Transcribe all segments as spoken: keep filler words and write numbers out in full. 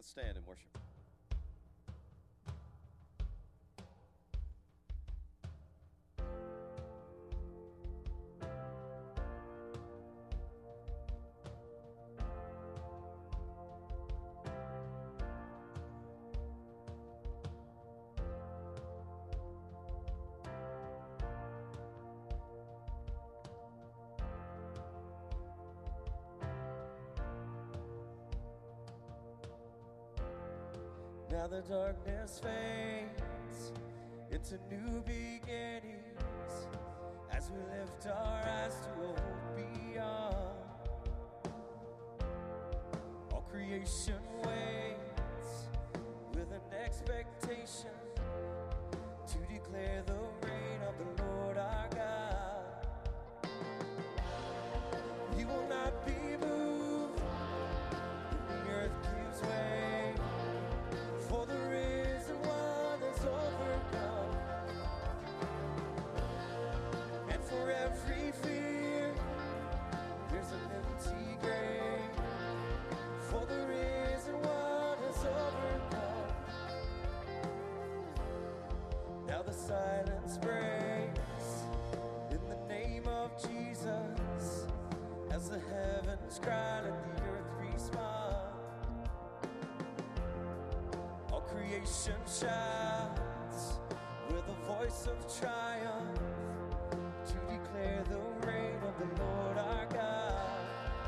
Let's stand and worship. Now the darkness fades into new beginnings as we lift our eyes to a hope beyond. All creation waits with an expectation to declare the reign of the Lord our God. We will not be moved when the earth gives way, for the risen one has overcome. And for every fear, there's an empty grave, for the risen one has overcome. Now the silence breaks in the name of Jesus, as the heavens cry and the earth responds. Creation shouts with a voice of triumph to declare the reign of the Lord our God.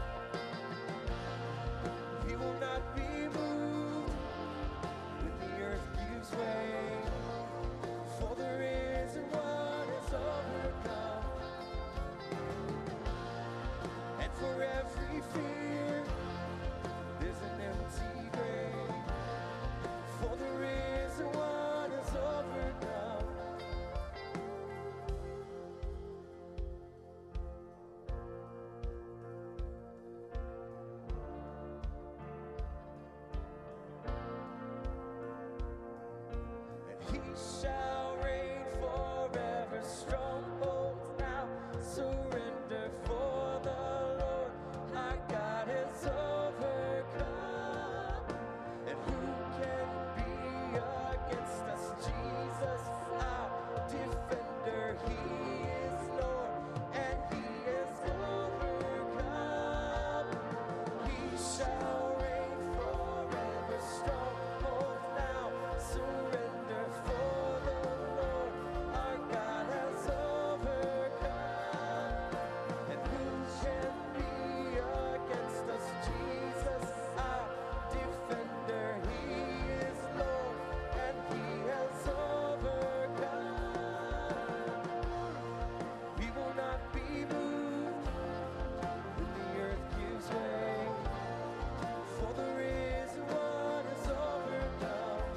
He will not be moved when the earth gives way, for the risen one has overcome. And for every fear, there's an empty grave, for the risen one has overcome. And he shall reign forever. Strongholds now surrender, for the Lord our God has overcome. And who can be against us? Jesus, our defender, he is Lord, and he has overcome. He shall reign forever. Strongholds now surrender, for the Lord our God has overcome. And who can be against us? Jesus, our defender, he is Lord, and he has overcome. We will not be moved when the earth gives way, for the risen one has overcome.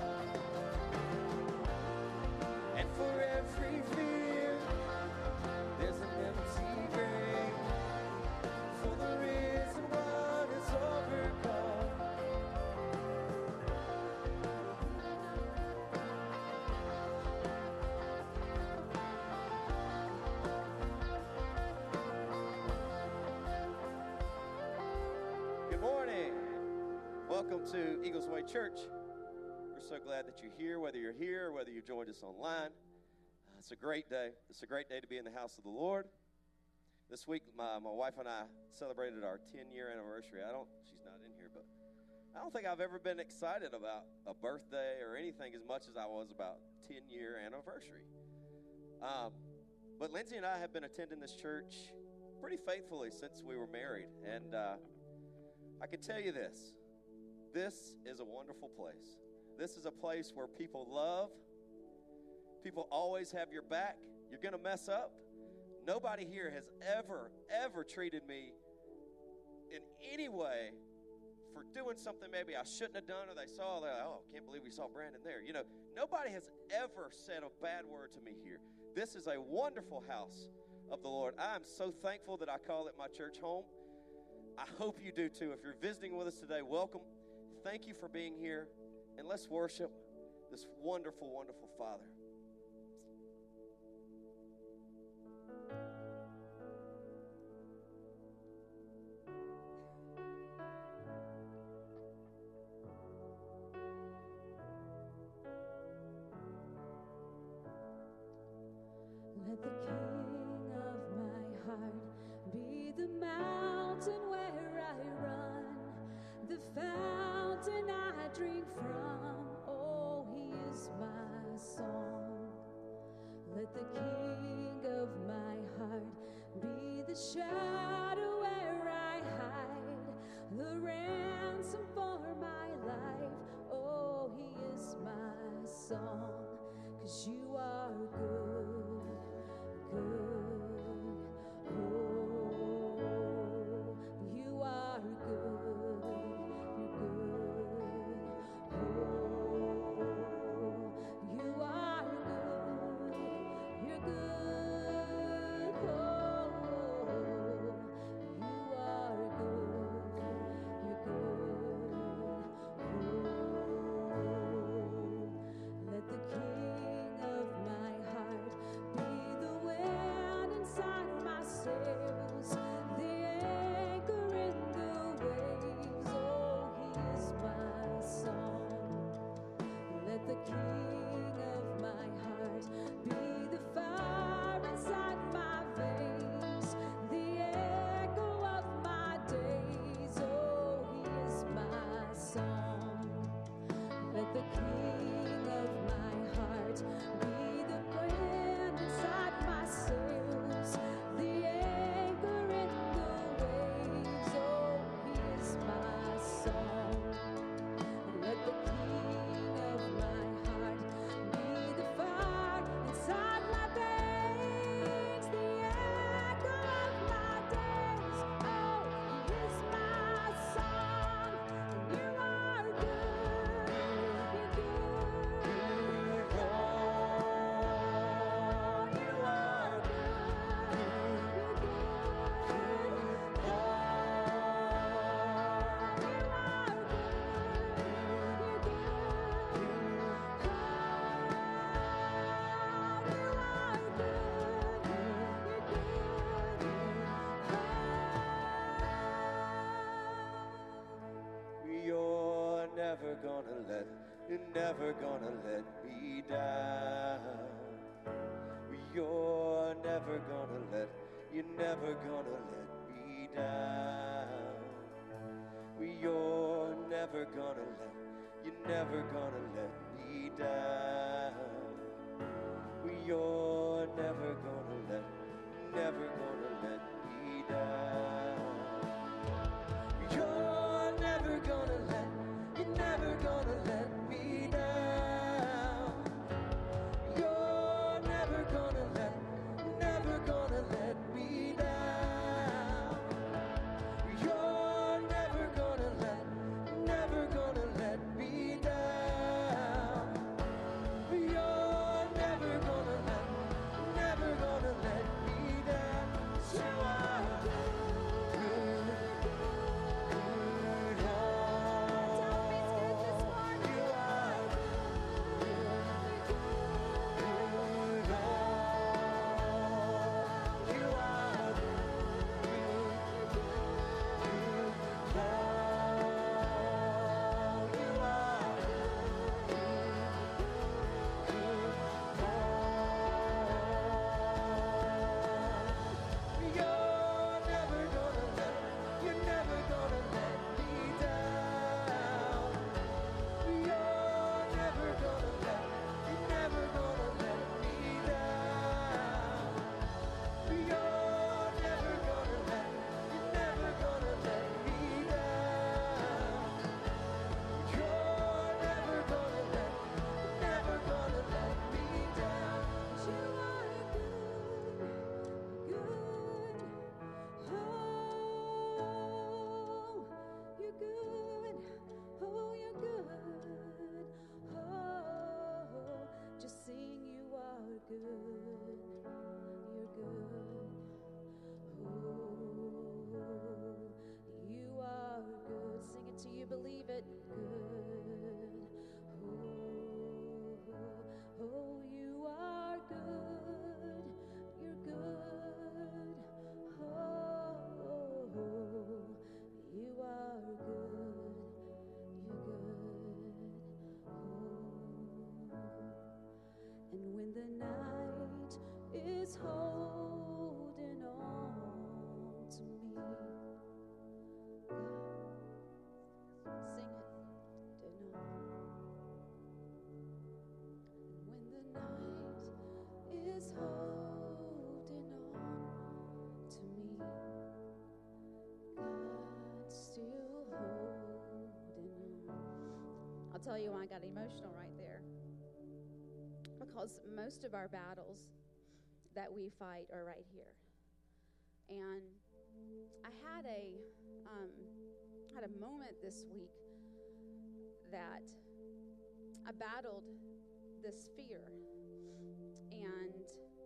And for every fear, there's an empty grave, for the risen one has overcome. Good morning. Welcome to Eagles Way Church. We're so glad that you're here, whether you're here or whether you joined us online. Uh, it's a great day. It's a great day to be in the house of the Lord. This week, my, my wife and I celebrated our ten-year anniversary. I don't, she's not in here, but I don't think I've ever been excited about a birthday or anything as much as I was about ten-year anniversary. Um, but Lindsay and I have been attending this church pretty faithfully since we were married, and uh, I can tell you this. This is a wonderful place. This is a place where people love. People always have your back. You're going to mess up. Nobody here has ever, ever treated me in any way for doing something maybe I shouldn't have done, or they saw, they're like, oh, can't believe we saw Brandon there. You know, nobody has ever said a bad word to me here. This is a wonderful house of the Lord. I am so thankful that I call it my church home. I hope you do too. If you're visiting with us today, welcome. Thank you for being here, and let's worship this wonderful, wonderful Father. Let the King of my heart be the shadow where I hide, the ransom for my life. Oh, he is my song, 'cause you are good, good. Oh, you are good, you're good. Oh, you are good, you're good. Oh, you are good, you're good. Oh, let the King of my heart be the wind inside my sails, the anchor in the waves. Oh, he is my song. Let the King of my heart be the fire inside my veins, the echo of my days. Oh, he is my song. Let the King of my heart be the wind inside my sails, the anchor in the waves. Oh, he is my song. Let the King of my heart be the fire inside my veins, the echo of my days. Oh, he is my song. You are good, you're good. Oh, you are good, you're good. Oh, you are good, You're never gonna let, you're never gonna let me down. You're never gonna let, you're never gonna let me down. You're never gonna let, you're never gonna let me down. You're never gonna let, never gonna let me down. You're never gonna let, you're never gonna let me down. You're never gonna let, never gonna let me down. You're never gonna let, never gonna let me down. You're never gonna let, never gonna let me down. 'Cause you are good. tell you why I got emotional right there. Because most of our battles that we fight are right here. And I had a um, had a moment this week that I battled this fear, and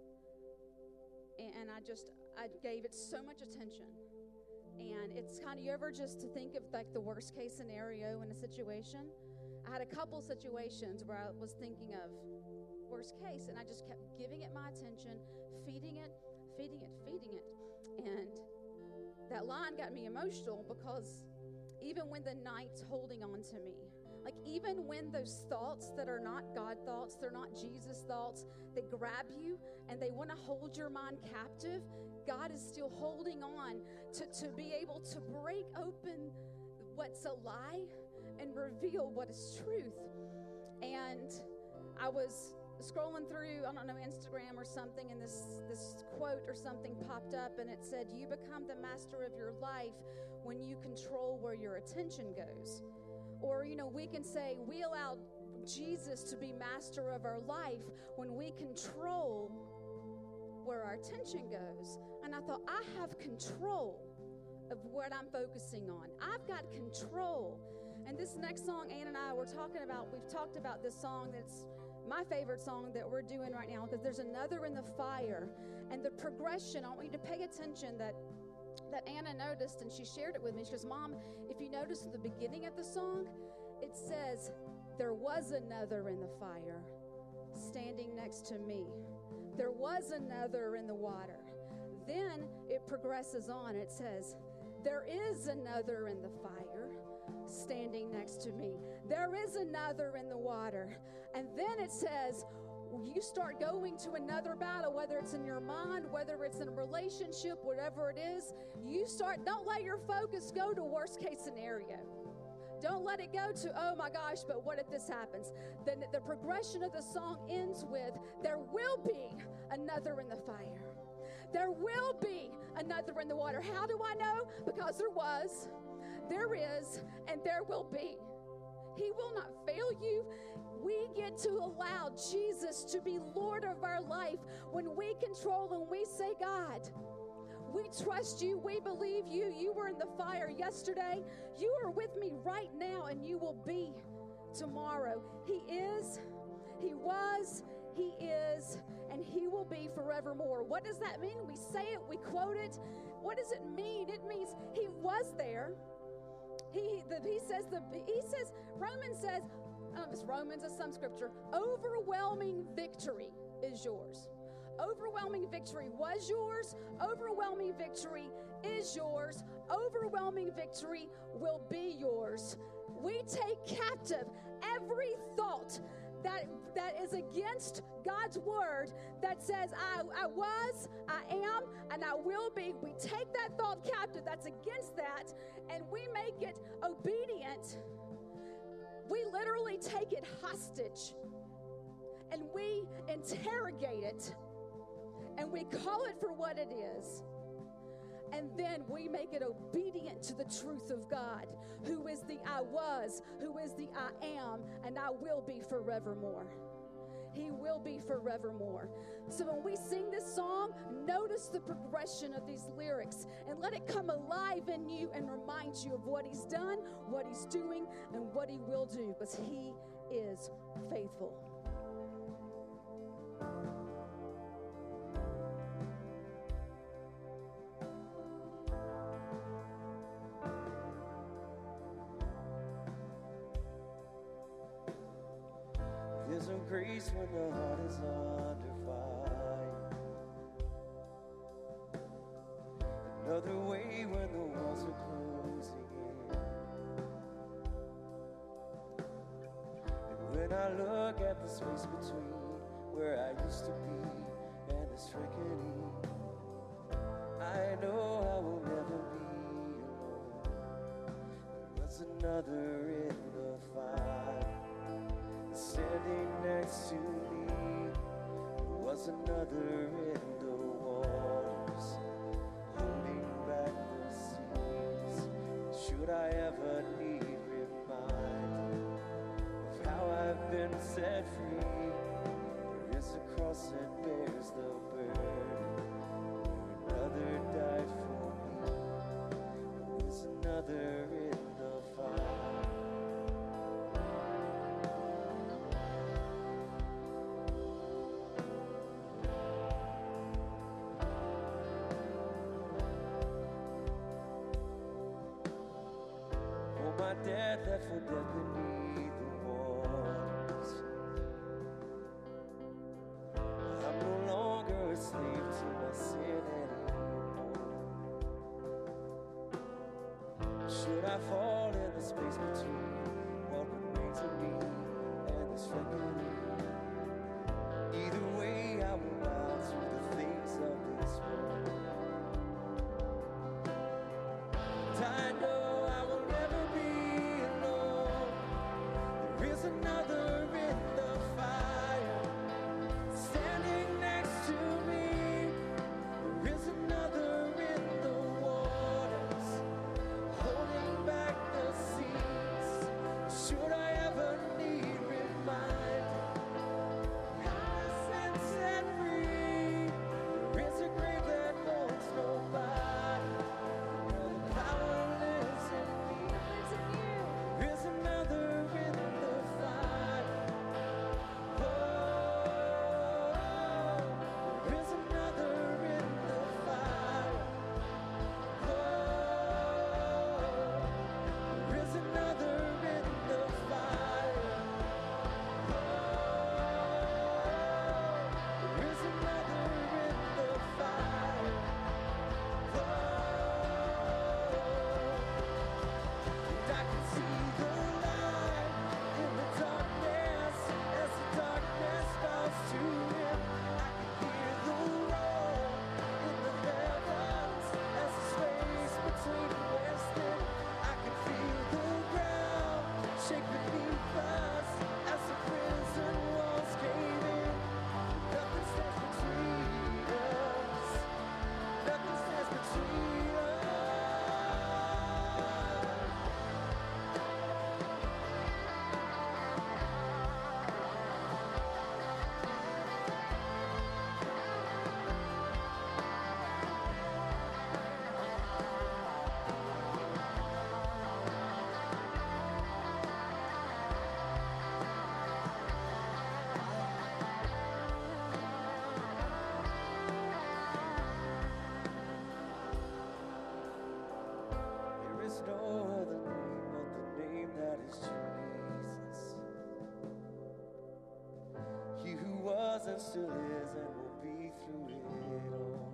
and I just I gave it so much attention. And it's kind of, you ever just to think of like the worst case scenario in a situation? I had a couple situations where I was thinking of worst case, and I just kept giving it my attention, feeding it, feeding it, feeding it. And that line got me emotional because even when the night's holding on to me, like even when those thoughts that are not God thoughts, they're not Jesus thoughts, they grab you and they want to hold your mind captive, God is still holding on to, to be able to break open what's a lie and reveal what is truth. And I was scrolling through, I don't know, Instagram or something, and this, this quote or something popped up, and it said, you become the master of your life when you control where your attention goes. Or, you know, we can say we allow Jesus to be master of our life when we control where our attention goes. And I thought, I have control of what I'm focusing on. I've got control. And this next song, Ann and I were talking about, we've talked about this song that's my favorite song that we're doing right now, because there's another in the fire. And the progression, I want you to pay attention that that Anna noticed, and she shared it with me. She goes, Mom, if you notice at the beginning of the song, it says, there was another in the fire standing next to me. There was another in the water. Then it progresses on. It says, there is another in the fire standing next to me. There is another in the water. And then it says, you start going to another battle, whether it's in your mind, whether it's in a relationship, whatever it is, you start, don't let your focus go to worst case scenario. Don't let it go to, oh my gosh, but what if this happens? Then the progression of the song ends with, there will be another in the fire. There will be another in the water. How do I know? Because there was, there is, and there will be. He will not fail you. We get to allow Jesus to be Lord of our life when we control and we say, God, we trust you. We believe you. You were in the fire yesterday. You are with me right now, and you will be tomorrow. He is, he was, he is, and he will be forevermore. What does that mean? We say it, we quote it. What does it mean? It means he was there. He, the, he says, the, he says, Romans says, I don't know if it's Romans or some scripture, overwhelming victory is yours. Overwhelming victory was yours. Overwhelming victory is yours. Overwhelming victory will be yours. We take captive every thought that that is against God's word that says, I, I was, I am, and I will be. We take that thought captive that's against that, and we make it obedient. We literally take it hostage, and we interrogate it, and we call it for what it is. And then we make it obedient to the truth of God, who is the I was, who is the I am, and I will be forevermore. He will be forevermore. So when we sing this song, notice the progression of these lyrics and let it come alive in you and remind you of what he's done, what he's doing, and what he will do, because he is faithful. There's some grace when the heart is under fire. Another way when the walls are closing in. And when I look at the space between where I used to be and this reckoning, I know I will never be alone. There was another in the fire. Standing next to me, there was another in the waters, holding back the seas. Should I ever need reminding of set free. There is a cross that bears the burden. Another died for me. There is another in the fire. Oh, my dad left for death beneath the waters. I'm no longer a slave to my sin anymore. Should I fall in the space between what remains of me and this reckoning? Either way, I will bow to the things of this world. And I know I will never be alone. There is another in the fire, standing next to me. There is another in the waters, holding back the seas. Should I ever need reminding, been set free. There is a grave that holds nobody. Now the power lives in me. There is another in the fire. Oh, there is another in the fire. Oh, there is another in the fire. Oh, there is another in the fire. Oh, and I can see the light in the darkness as the darkness bows to him. I can hear the roar in the heavens as the space between west and I can feel the ground shake beneath us as the prison walls cave in. Nothing stands between us. Nothing stands between us. There is no other name but the name that is Jesus. He who was and still is and will be through it all.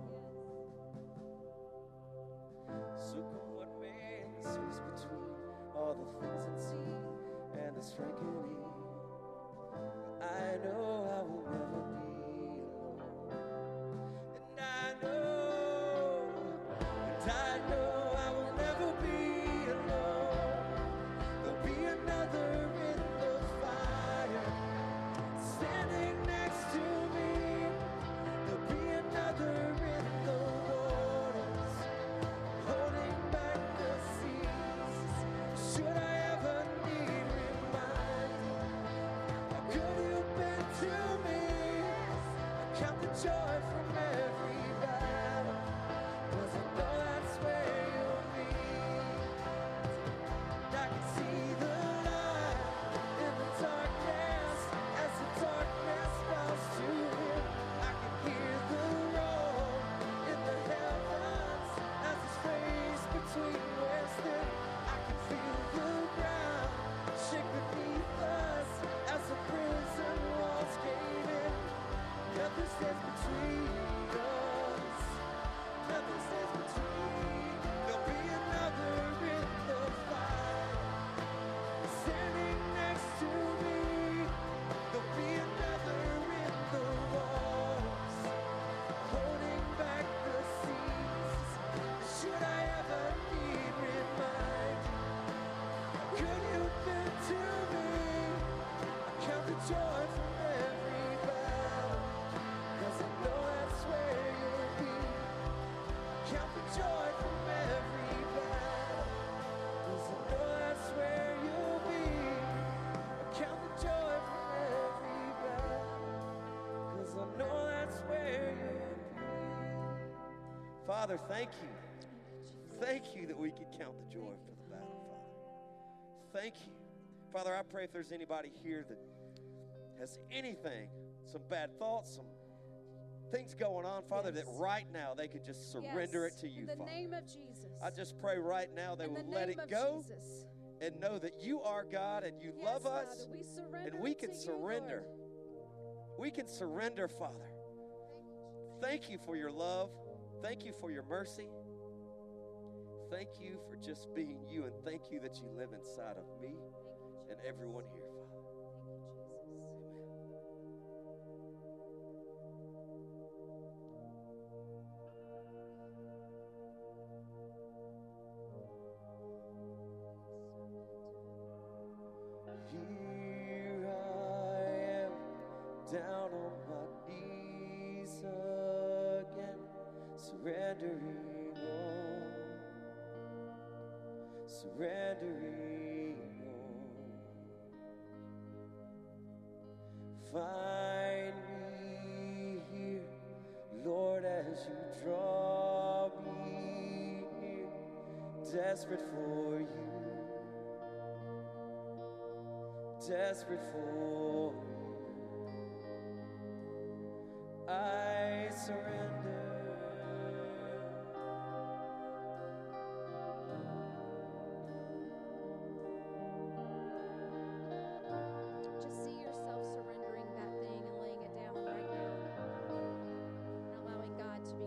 So come what may in the space between all the things unseen and this reckoning, I know I will never be alone. And I know, and I know I will never be alone. There'll be another in the fire, standing next to me. There'll be another in the waters, holding back the seas. Should I ever need reminding, how good you've been to me? I count the joy from every battle, 'cause I know that's where you'll be. And I can see the light in the darkness as the darkness bows to him. I can hear the roar in the heavens as the space between west and I can feel the ground shake beneath us as the prison walls cave in. Nothing stands between Father, thank you. Thank you that we can count the joy for the battle, Father. Thank you. Father, I pray if there's anybody here that has anything, some bad thoughts, some things going on, Father, Yes. that right now they could just surrender Yes. it to you, In the Father. name of Jesus. I just pray right now they In will the let name it of go Jesus. and know that you are God and you Yes, love Father, us, we surrender and we it can to you, surrender. Lord. We can surrender, Father. Thank you for your love. Thank you for your mercy. Thank you for just being you, and thank you that you live inside of me and everyone here, Father. Here I am, down on my knees again, surrendering all, surrendering all. Find me here, Lord, as you draw me near, desperate for you. Desperate for you, I surrender. Just see yourself surrendering that thing and laying it down right now. And allowing God to be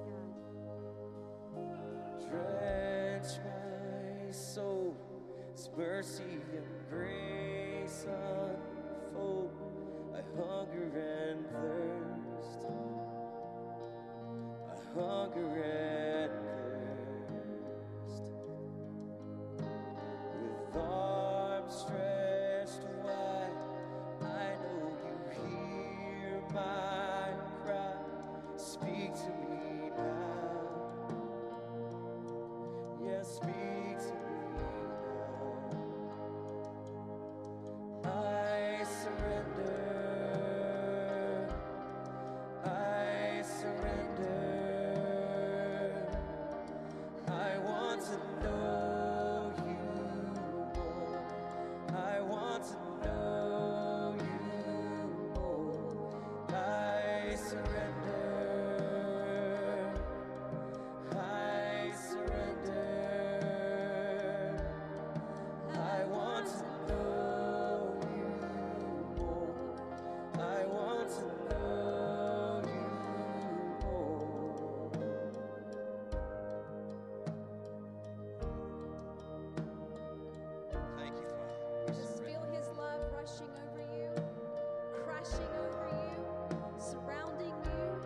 God. Drench my soul, His mercy and grace unfold. I hunger and thirst. I hunger and thirst. With arms stretched wide, I know you hear my cry. Speak to me now. Yes, speak to me now. I surrender. I surrender. I want to know you more. I want to know you more. I surrender. I surrender. I want to know you more. I want to know you more. Thank you, Father. We Just surrender. feel His love rushing over you, crashing over you, surrounding you.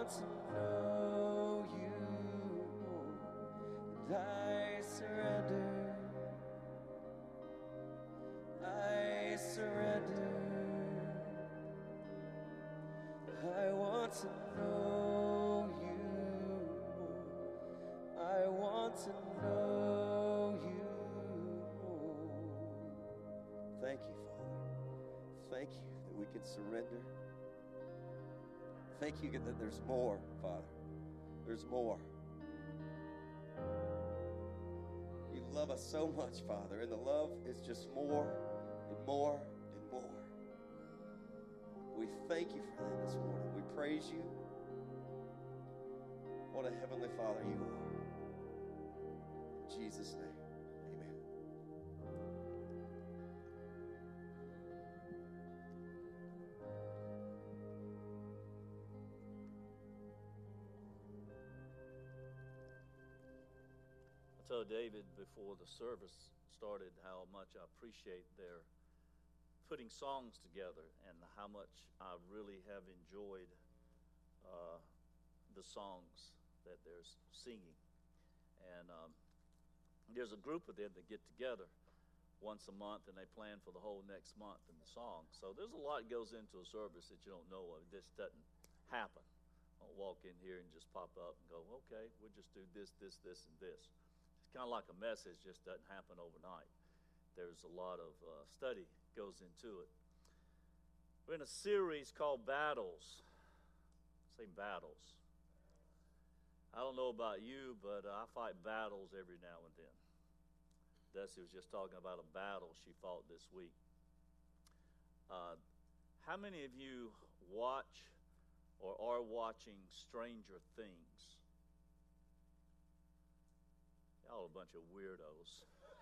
want to know you more, and I surrender, I surrender. I want to know you more, I want to know you more. Thank you, Father. Thank you that we can surrender. Thank you that there's more, Father. There's more. You love us so much, Father, and the love is just more and more and more. We thank you for that this morning. We praise you. What a heavenly Father you are. In Jesus' name, amen. I told David before the service started how much I appreciate their putting songs together and how much I really have enjoyed uh, the songs that they're singing. And um, there's a group of them that get together once a month, and they plan for the whole next month in the song. So there's a lot that goes into a service that you don't know of. This doesn't happen. I'll walk in here and just pop up and go, okay, we'll just do this, this, this, and this. It's kind of like a message, just doesn't happen overnight. There's a lot of uh, study goes into it. We're in a series called Battles. Say battles. I don't know about you, but uh, I fight battles every now and then. Dusty was just talking about a battle she fought this week. Uh, how many of you watch or are watching Stranger Things? Y'all a bunch of weirdos.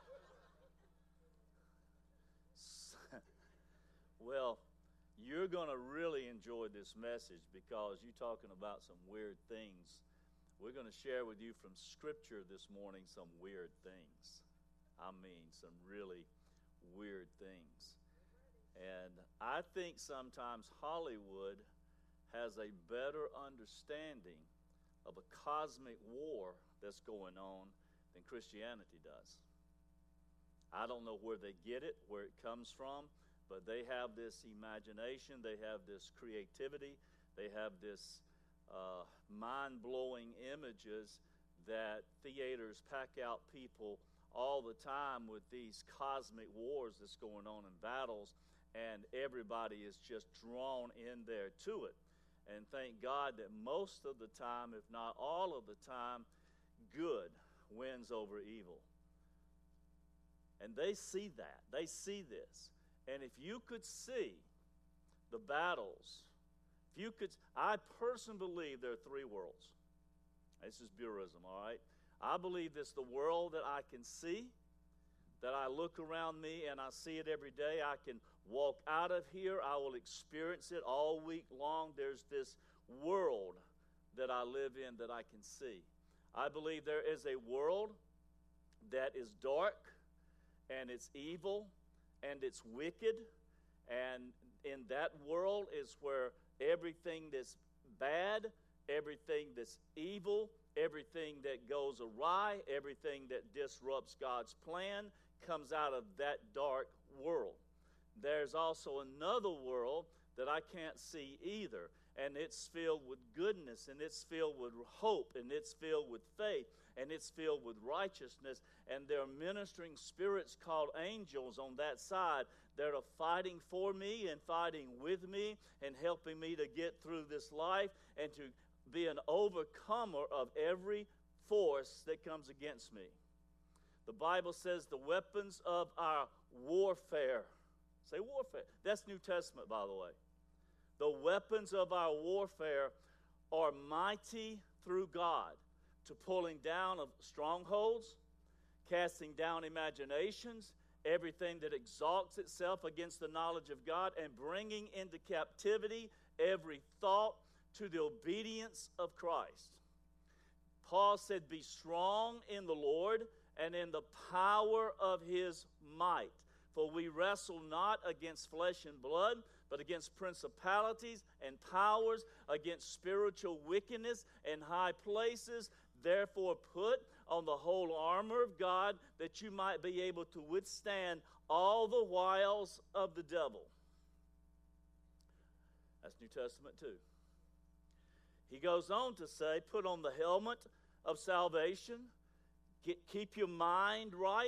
Well, you're going to really enjoy this message because you're talking about some weird things. We're going to share with you from Scripture this morning some weird things. I mean, some really weird things. And I think sometimes Hollywood has a better understanding of a cosmic war that's going on than Christianity does. I don't know where they get it, where it comes from, but they have this imagination, they have this creativity, they have this uh, mind-blowing images that theaters pack out people all the time with these cosmic wars that's going on in battles, and everybody is just drawn in there to it. And thank God that most of the time, if not all of the time, good wins over evil. And they see that. They see this. And if you could see the battles, if you could, I personally believe there are three worlds. This is Burism, all right? I believe this the world that I can see, that I look around me and I see it every day. I can walk out of here. I will experience it all week long. There's this world that I live in that I can see. I believe there is a world that is dark and it's evil and it's wicked, and in that world is where everything that's bad, everything that's evil, everything that goes awry, everything that disrupts God's plan comes out of that dark world. There's also another world that I can't see either, and it's filled with goodness, and it's filled with hope, and it's filled with faith, and it's filled with righteousness, and there are ministering spirits called angels on that side that are fighting for me and fighting with me and helping me to get through this life and to be an overcomer of every force that comes against me. The Bible says the weapons of our warfare. Say warfare. That's New Testament, by the way. The weapons of our warfare are mighty through God to pulling down of strongholds, casting down imaginations, everything that exalts itself against the knowledge of God, and bringing into captivity every thought to the obedience of Christ. Paul said, be strong in the Lord and in the power of his might. For we wrestle not against flesh and blood, but against principalities and powers, against spiritual wickedness in high places. Therefore, put on the whole armor of God, that you might be able to withstand all the wiles of the devil. That's New Testament too. He goes on to say, put on the helmet of salvation. Get, keep your mind right.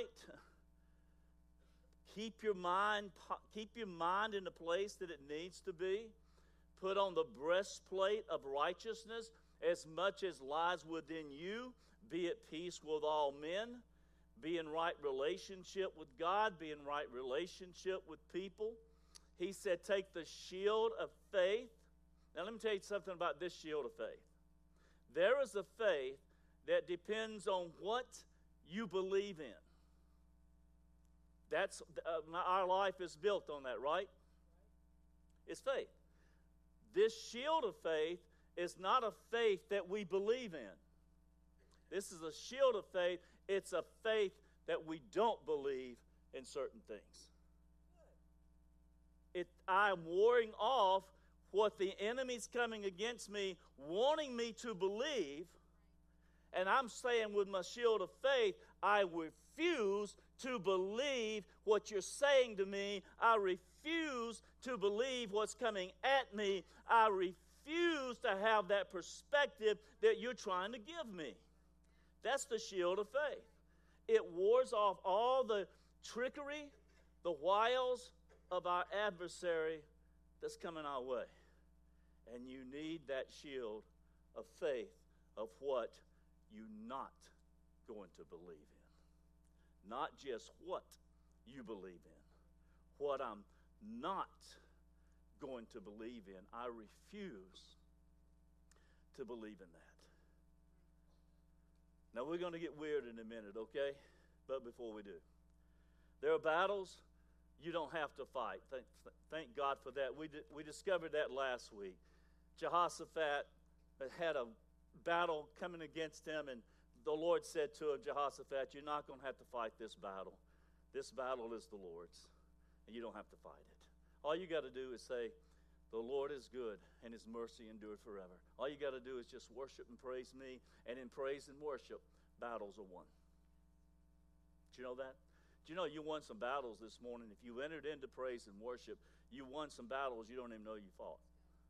Keep your mind, keep your mind in the place that it needs to be. Put on the breastplate of righteousness as much as lies within you. Be at peace with all men. Be in right relationship with God. Be in right relationship with people. He said, take the shield of faith. Now let me tell you something about this shield of faith. There is a faith that depends on what you believe in. That's uh, our life is built on that, right? It's faith. This shield of faith is not a faith that we believe in. This is a shield of faith. It's a faith that we don't believe in certain things. It, I'm warding off what the enemy's coming against me, wanting me to believe, and I'm saying with my shield of faith, I refuse to believe what you're saying to me. I refuse to believe what's coming at me. I refuse to have that perspective that you're trying to give me. That's the shield of faith. It wards off all the trickery, the wiles of our adversary that's coming our way. And you need that shield of faith of what you're not going to believe in. Not just what you believe in. What I'm not going to believe in. I refuse to believe in that. Now we're going to get weird in a minute, okay? But before we do, there are battles you don't have to fight. Thank, thank God for that. We, di- we discovered that last week. Jehoshaphat had a battle coming against him, and the Lord said to him, Jehoshaphat, you're not going to have to fight this battle. This battle is the Lord's, and you don't have to fight it. All you got to do is say, the Lord is good, and his mercy endured forever. All you got to do is just worship and praise me, and in praise and worship, battles are won. Did you know that? Do you know you won some battles this morning? If you entered into praise and worship, you won some battles you don't even know you fought.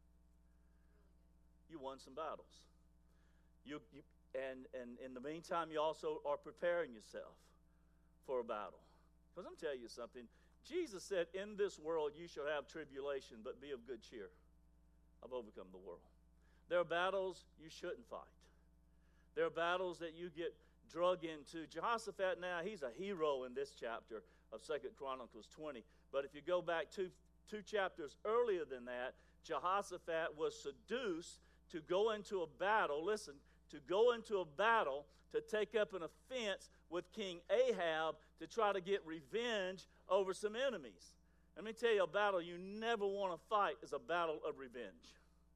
You won some battles. You, you and, and in the meantime, you also are preparing yourself for a battle. Because I'm telling you something. Jesus said, in this world you shall have tribulation, but be of good cheer. I've overcome the world. There are battles you shouldn't fight. There are battles that you get drug into. Jehoshaphat now, he's a hero in this chapter of Second Chronicles twenty. But if you go back two, two chapters earlier than that, Jehoshaphat was seduced to go into a battle, listen, to go into a battle to take up an offense with King Ahab to try to get revenge over some enemies. Let me tell you, a battle you never want to fight is a battle of revenge.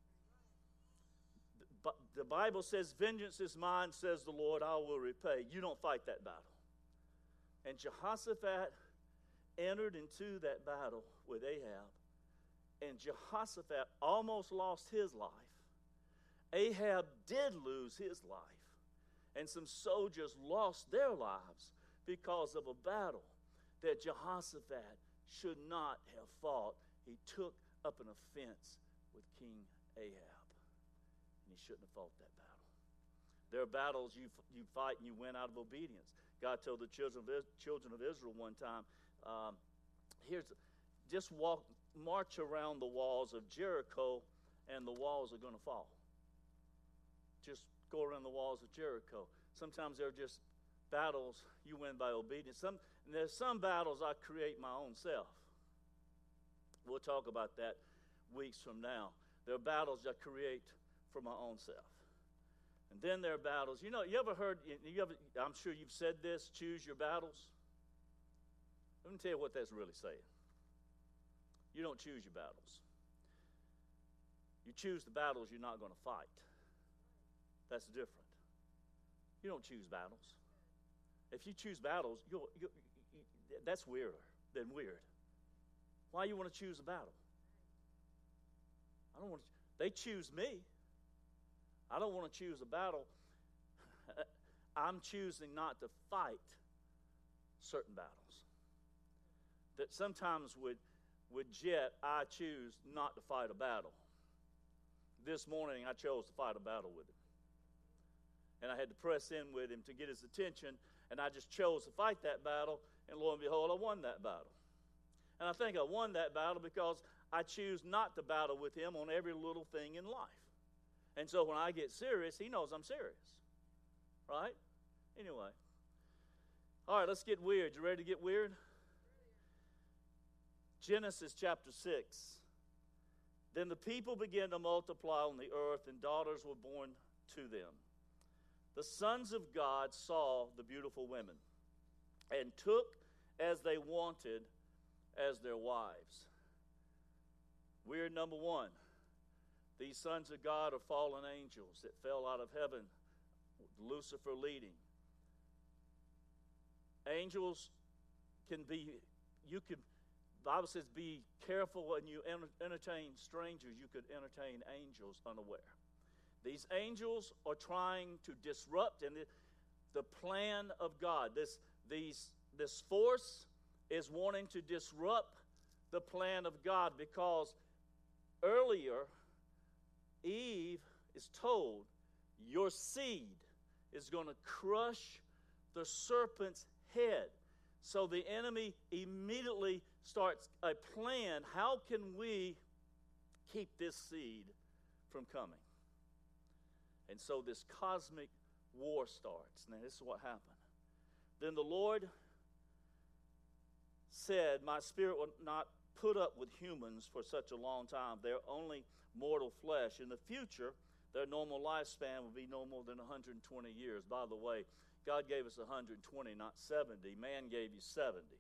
The Bible says, vengeance is mine, says the Lord, I will repay. You don't fight that battle. And Jehoshaphat entered into that battle with Ahab, and Jehoshaphat almost lost his life. Ahab did lose his life, and some soldiers lost their lives because of a battle that Jehoshaphat should not have fought. He took up an offense with King Ahab, and he shouldn't have fought that battle. There are battles you you fight and you win out of obedience. God told the children of, children of Israel one time, um, here's just walk, march around the walls of Jericho, and the walls are going to fall. Just go around the walls of Jericho. Sometimes they're just battles you win by obedience. Some and there's some battles I create my own self. We'll talk about that weeks from now. There are battles I create for my own self. And then there are battles. You know, you ever heard, you ever, I'm sure you've said this, choose your battles. Let me tell you what that's really saying. You don't choose your battles. You choose the battles you're not going to fight. That's different. You don't choose battles. If you choose battles, you'll, you'll, you, that's weirder than weird. Why you want to choose a battle? I don't want to, they choose me. I don't want to choose a battle. I'm choosing not to fight certain battles. That sometimes with, with Jet, I choose not to fight a battle. This morning, I chose to fight a battle with him. And I had to press in with him to get his attention, and I just chose to fight that battle, and lo and behold, I won that battle. And I think I won that battle because I choose not to battle with him on every little thing in life. And so when I get serious, he knows I'm serious. Right? Anyway. All right, let's get weird. You ready to get weird? Genesis chapter six. Then the people began to multiply on the earth, and daughters were born to them. The sons of God saw the beautiful women and took as they wanted as their wives. Weird number one. These sons of God are fallen angels that fell out of heaven, Lucifer leading. Angels can be, you can, the Bible says, be careful when you entertain strangers. You could entertain angels unaware. These angels are trying to disrupt and the, the plan of God. This, these, this force is wanting to disrupt the plan of God because earlier, Eve is told, your seed is going to crush the serpent's head. So the enemy immediately starts a plan. How can we keep this seed from coming? And so this cosmic war starts. Now, this is what happened. Then the Lord said, my spirit will not put up with humans for such a long time. They're only mortal flesh. In the future, their normal lifespan will be no more than one hundred twenty years. By the way, God gave us one hundred twenty, not seventy. Man gave you seventy.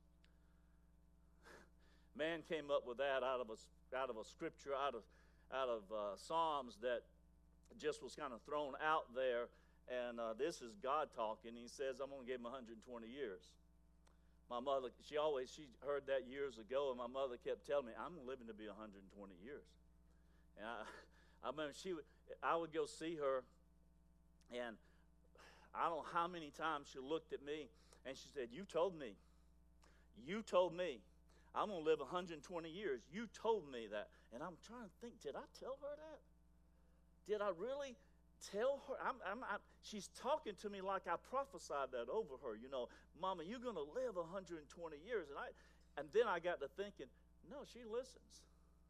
Man came up with that out of a, out of a scripture, out of, out of uh, Psalms that just was kind of thrown out there. And uh, this is God talking. He says, I'm going to give him one hundred twenty years. My mother, she always, she heard that years ago, and my mother kept telling me, I'm living to be one hundred twenty years. And I, I remember she would, I would go see her, and I don't know how many times she looked at me, and she said, you told me, you told me, I'm going to live one hundred twenty years. You told me that. And I'm trying to think, did I tell her that? Did I really tell her? I'm, I'm, I'm, she's talking to me like I prophesied that over her. You know, Mama, you're going to live one hundred twenty years. And I, and then I got to thinking, no, she listens.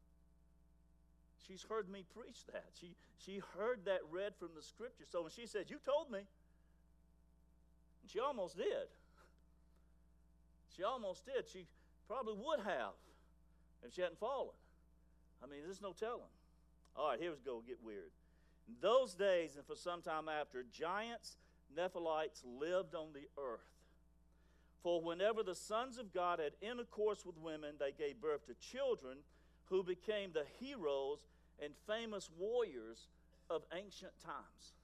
She's heard me preach that. She, she heard that read from the scripture. So when she said, you told me, and she almost did. She almost did. She probably would have if she hadn't fallen. I mean, there's no telling. All right, here we go, get weird. In those days, and for some time after, giants, Nephilites, lived on the earth. For whenever the sons of God had intercourse with women, they gave birth to children who became the heroes and famous warriors of ancient times.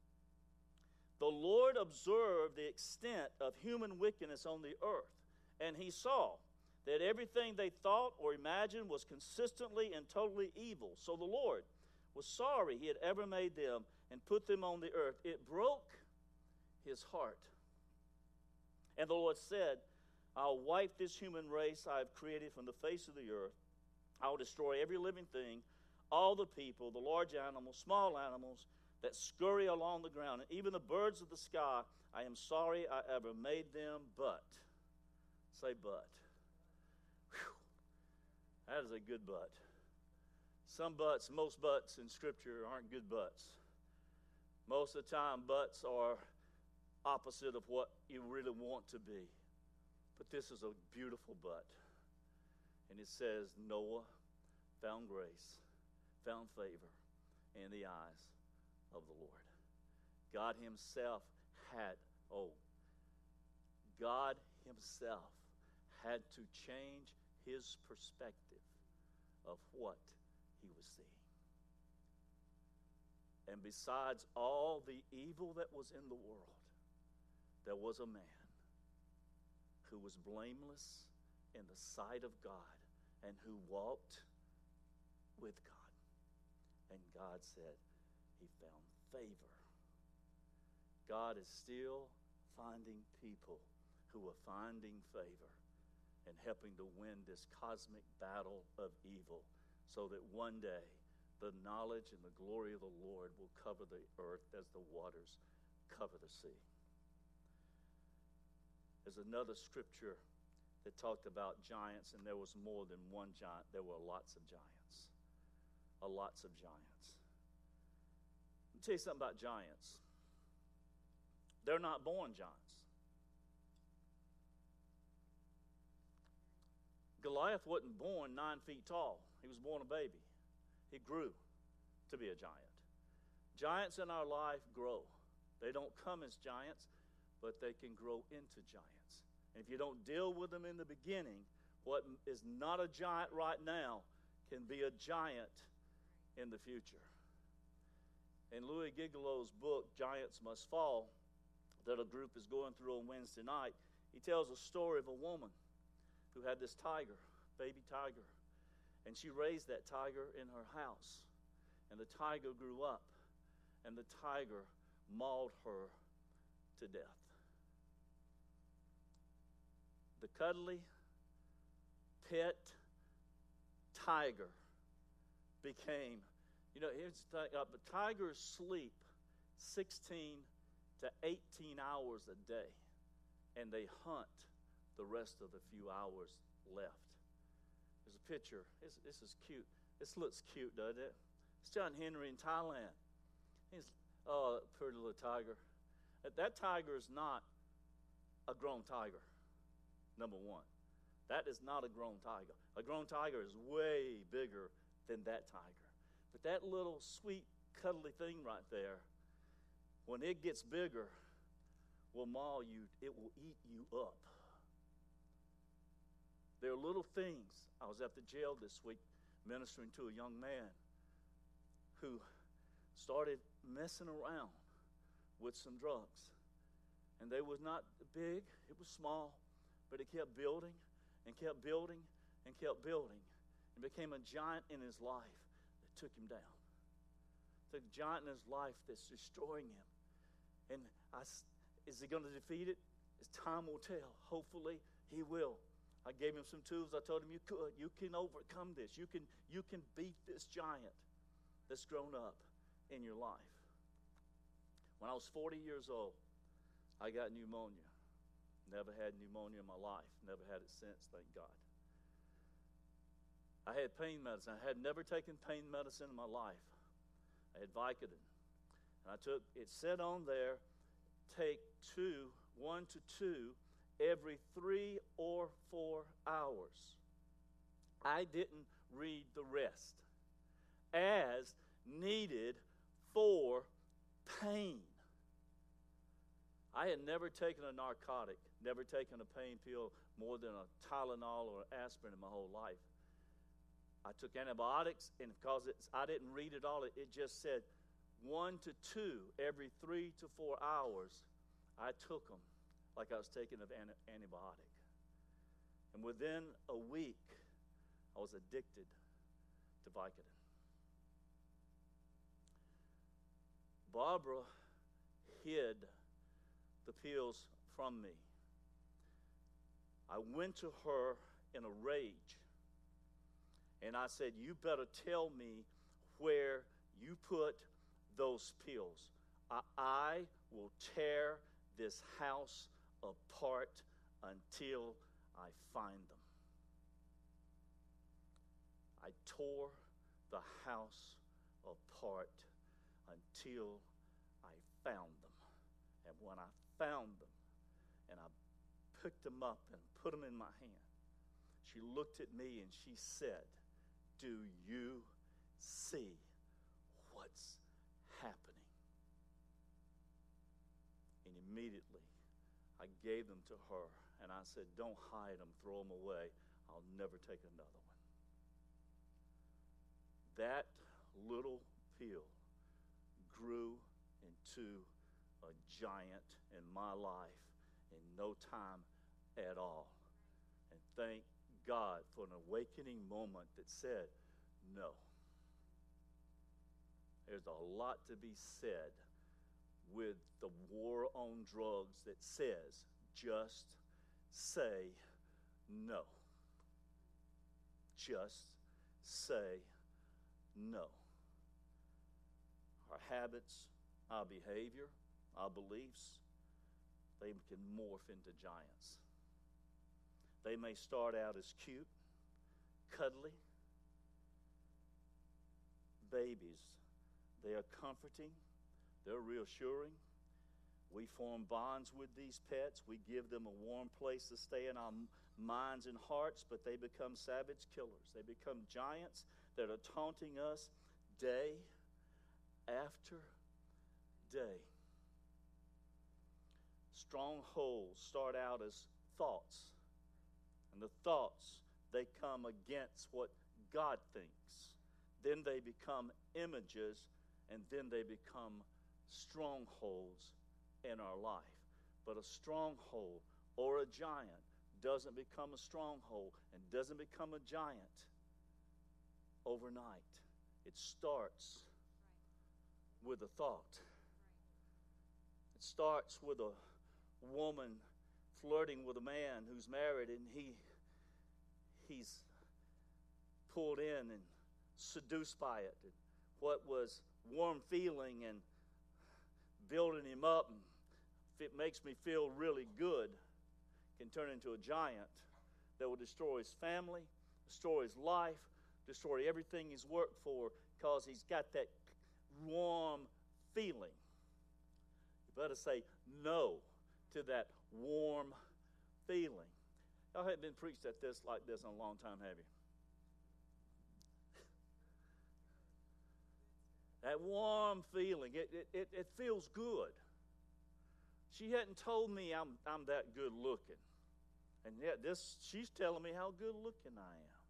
The Lord observed the extent of human wickedness on the earth, and he saw that everything they thought or imagined was consistently and totally evil. So the Lord was sorry he had ever made them and put them on the earth. It broke his heart. And the Lord said, I'll wipe this human race I have created from the face of the earth. I will destroy every living thing, all the people, the large animals, small animals that scurry along the ground, and even the birds of the sky. I am sorry I ever made them, but. Say but. Whew. That is a good but. Some buts, most buts in Scripture aren't good buts. Most of the time, buts are opposite of what you really want to be. But this is a beautiful but. And it says, Noah found grace, found favor in the eyes of the Lord. God himself had, oh, God himself had to change his perspective of what he was seeing. And besides all the evil that was in the world, there was a man who was blameless in the sight of God and who walked with God. And God said he found favor. God is still finding people who are finding favor and helping to win this cosmic battle of evil, so that one day the knowledge and the glory of the Lord will cover the earth as the waters cover the sea. There's another scripture that talked about giants, and there was more than one giant. There were lots of giants. A lots of giants. Let me tell you something about giants. They're not born giants. Goliath wasn't born nine feet tall. He was born a baby. He grew to be a giant. Giants in our life grow. They don't come as giants, but they can grow into giants. And if you don't deal with them in the beginning, what is not a giant right now can be a giant in the future. In Louis Giglio's book, Giants Must Fall, that a group is going through on Wednesday night, he tells a story of a woman who had this tiger, baby tiger. And she raised that tiger in her house. And the tiger grew up, and the tiger mauled her to death. The cuddly pet tiger became, you know, here's the thing, uh, the tigers sleep sixteen to eighteen hours a day, and they hunt the rest of the few hours left. There's a picture. This, this is cute. This looks cute, doesn't it? It's John Henry in Thailand. He's, oh, pretty little tiger. That tiger is not a grown tiger, number one. That is not a grown tiger. A grown tiger is way bigger than that tiger. But that little sweet, cuddly thing right there, when it gets bigger, will maul you. It will eat you up. There are little things. I was at the jail this week ministering to a young man who started messing around with some drugs. And they was not big, it was small, but it kept building and kept building and kept building. And became a giant in his life that took him down. The giant in his life that's destroying him. And I, is he going to defeat it? As time will tell. Hopefully he will. I gave him some tools. I told him you could. You can overcome this. You can, you can beat this giant that's grown up in your life. When I was forty years old, I got pneumonia. Never had pneumonia in my life. Never had it since, thank God. I had pain medicine. I had never taken pain medicine in my life. I had Vicodin. And I took, it said on there, take two, one to two, every three or four hours. I didn't read the rest. As needed for pain. I had never taken a narcotic, never taken a pain pill more than a Tylenol or aspirin in my whole life. I took antibiotics, and because it's, I didn't read it all, it, it just said one to two every three to four hours. I took them like I was taking an antibiotic. And within a week, I was addicted to Vicodin. Barbara hid the pills from me. I went to her in a rage, and I said, you better tell me where you put those pills. I, I will tear this house apart until I find them. I tore the house apart until I found them. And when I found them and I picked them up and put them in my hand, she looked at me and she said, do you see what's happening? And immediately I gave them to her and I said, don't hide them, throw them away. I'll never take another one. That little pill grew into a giant in my life in no time at all. And thank God for an awakening moment that said, no. There's a lot to be said with the war on drugs that says, just say no. Just say no. Our habits, our behavior, our beliefs, they can morph into giants. They may start out as cute, cuddly babies. They are comforting. They're reassuring. We form bonds with these pets. We give them a warm place to stay in our minds and hearts, but they become savage killers. They become giants that are taunting us day after day. Strongholds start out as thoughts. And the thoughts, they come against what God thinks. Then they become images, and then they become strongholds in our life. But a stronghold or a giant doesn't become a stronghold and doesn't become a giant overnight. It starts with a thought. It starts with a woman flirting with a man who's married, and he he's pulled in and seduced by it. And what was warm feeling and building him up, and if it makes me feel really good, can turn into a giant that will destroy his family, destroy his life, destroy everything he's worked for, because he's got that warm feeling. You better say no to that warm feeling. Y'all haven't been preached at this like this in a long time, have you? That warm feeling, it, it, it, it feels good. She hadn't told me I'm, I'm that good looking. And yet this, she's telling me how good looking I am.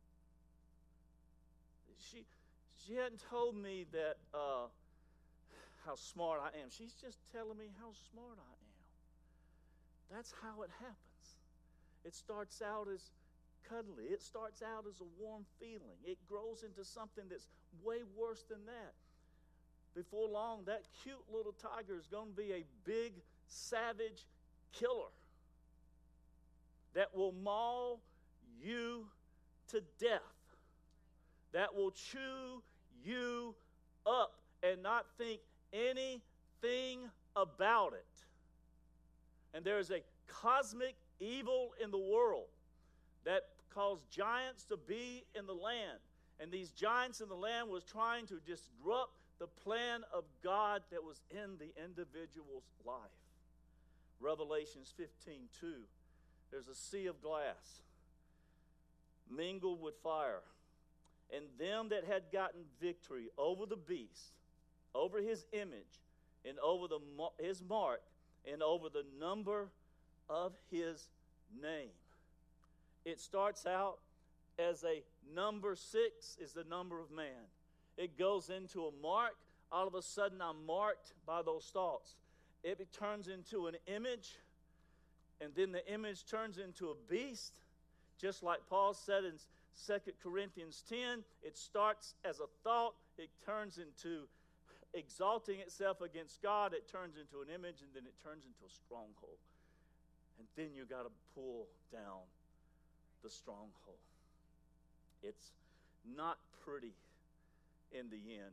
She, she hadn't told me that uh, how smart I am. She's just telling me how smart I am. That's how it happens. It starts out as cuddly. It starts out as a warm feeling. It grows into something that's way worse than that. Before long, that cute little tiger is going to be a big, savage killer that will maul you to death, that will chew you up and not think anything about it. And there is a cosmic evil in the world that caused giants to be in the land. And these giants in the land was trying to disrupt the plan of God that was in the individual's life. Revelations fifteen two. There's a sea of glass mingled with fire. And them that had gotten victory over the beast, over his image, and over the his mark, and over the number of his name. It starts out as a number six is the number of man. It goes into a mark. All of a sudden, I'm marked by those thoughts. It turns into an image, and then the image turns into a beast. Just like Paul said in Second Corinthians ten, it starts as a thought. It turns into exalting itself against God. It turns into an image, and then it turns into a stronghold. And then you got to pull down the stronghold. It's not pretty in the end.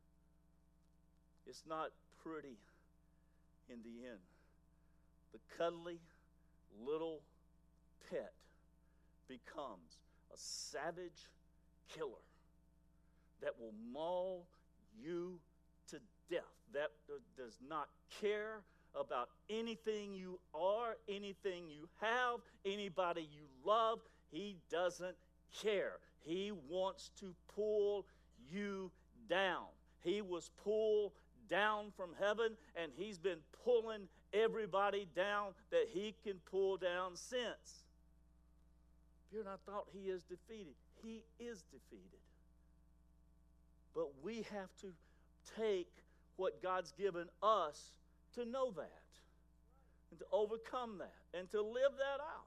It's not pretty in the end. The cuddly little pet becomes a savage killer that will maul you to death, that does not care about anything you are, anything you have, anybody you love. He doesn't care. He wants to pull you down. He was pulled down from heaven, and he's been pulling everybody down that he can pull down since. If you're not thought he is defeated, he is defeated. But we have to take what God's given us to know that, and to overcome that, and to live that out.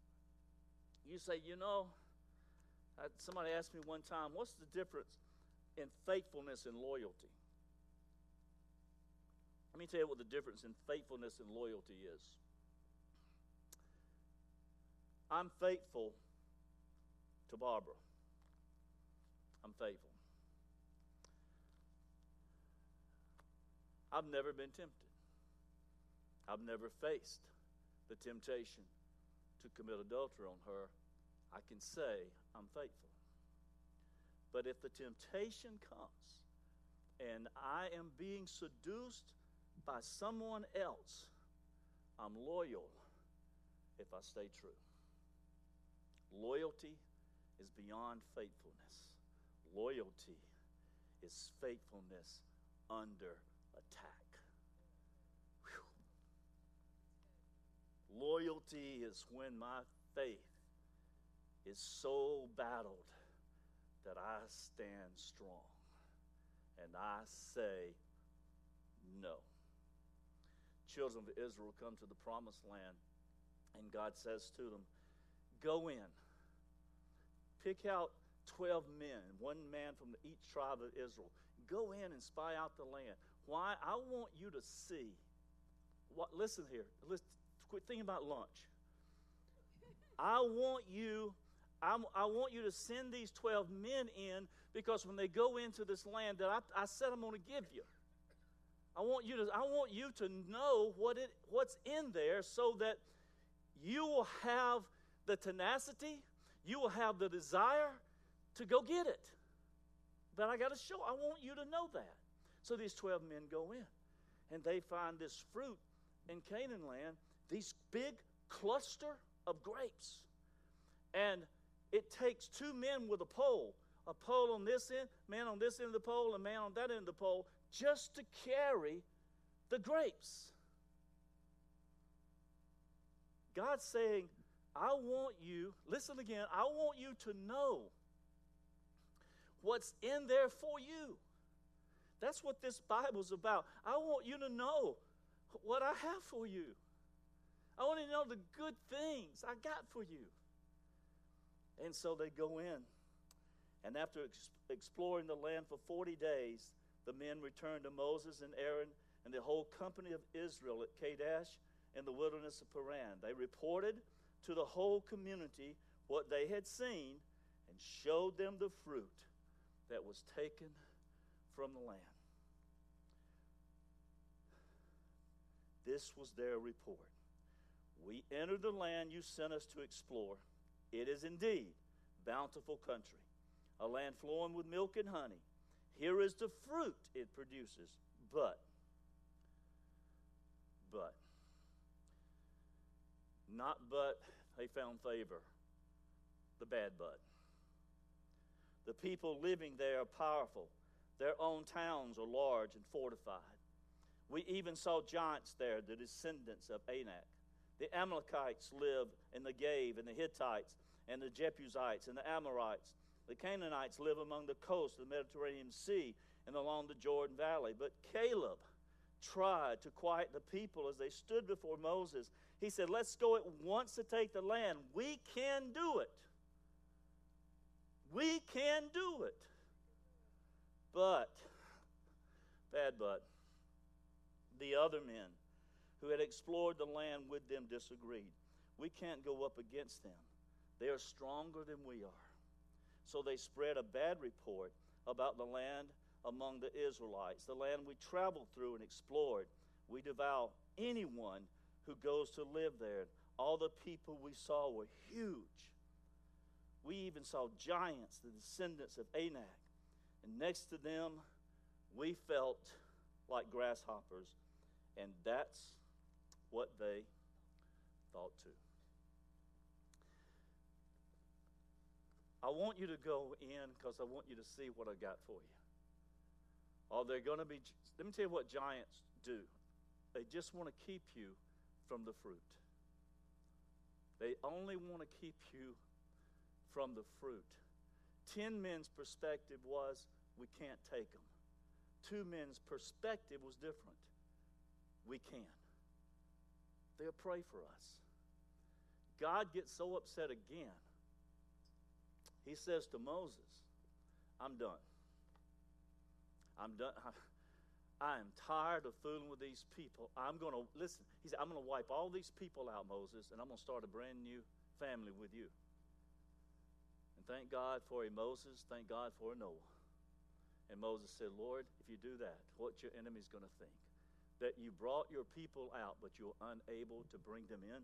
You say, you know, I, somebody asked me one time, what's the difference in faithfulness and loyalty. Let me tell you what the difference in faithfulness and loyalty is. I'm faithful to Barbara. I'm faithful. I've never been tempted. I've never faced the temptation to commit adultery on her. I can say I'm faithful. But if the temptation comes and I am being seduced by someone else, I'm loyal if I stay true. Loyalty is beyond faithfulness. Loyalty is faithfulness under attack. Whew. Loyalty is when my faith is so battled that I stand strong and I say no. Children of Israel come to the promised land, and God says to them, go in, pick out twelve men, one man from each tribe of Israel. Go in and spy out the land. Why? I want you to see. What? Listen here. Listen, quit thinking about lunch. I want you I'm, I want you to send these twelve men in, because when they go into this land that I, I said I'm going to give you, I want you to I want you to know what it what's in there, so that you will have the tenacity, you will have the desire to go get it. But I got to show. I want you to know that. So these twelve men go in, and they find this fruit in Canaan land, these big cluster of grapes, and it takes two men with a pole, a pole on this end, man on this end of the pole, a man on that end of the pole, just to carry the grapes. God's saying, I want you, listen again, I want you to know what's in there for you. That's what this Bible's about. I want you to know what I have for you. I want you to know the good things I got for you. And so they go in. And after ex- exploring the land for forty days, the men returned to Moses and Aaron and the whole company of Israel at Kadesh in the wilderness of Paran. They reported to the whole community what they had seen and showed them the fruit that was taken from the land. This was their report. We entered the land you sent us to explore. It is indeed bountiful country, a land flowing with milk and honey. Here is the fruit it produces. But, but, not but they found favor, the bad but. The people living there are powerful. Their own towns are large and fortified. We even saw giants there, the descendants of Anak. The Amalekites live in the Negev, and the Hittites, and the Jebusites, and the Amorites. The Canaanites live among the coast of the Mediterranean Sea and along the Jordan Valley. But Caleb tried to quiet the people as they stood before Moses. He said, let's go at once to take the land. We can do it. We can do it. But, bad but, the other men who had explored the land with them disagreed. We can't go up against them. They are stronger than we are. So they spread a bad report about the land among the Israelites, the land we traveled through and explored. We devour anyone who goes to live there. All the people we saw were huge. We even saw giants, the descendants of Anak. And next to them, we felt like grasshoppers. And that's what they thought too. I want you to go in because I want you to see what I got for you. Are there going to be, let me tell you what giants do. They just want to keep you from the fruit. They only want to keep you from the fruit. Ten men's perspective was, we can't take them. Two men's perspective was different. We can. They'll pray for us. God gets so upset again. He says to Moses, I'm done. I'm done. I am tired of fooling with these people. I'm going to, listen, he said, I'm going to wipe all these people out, Moses, and I'm going to start a brand new family with you. And thank God for a Moses. Thank God for a Noah. And Moses said, Lord, if you do that, what's your enemy's going to think? That you brought your people out, but you're unable to bring them in?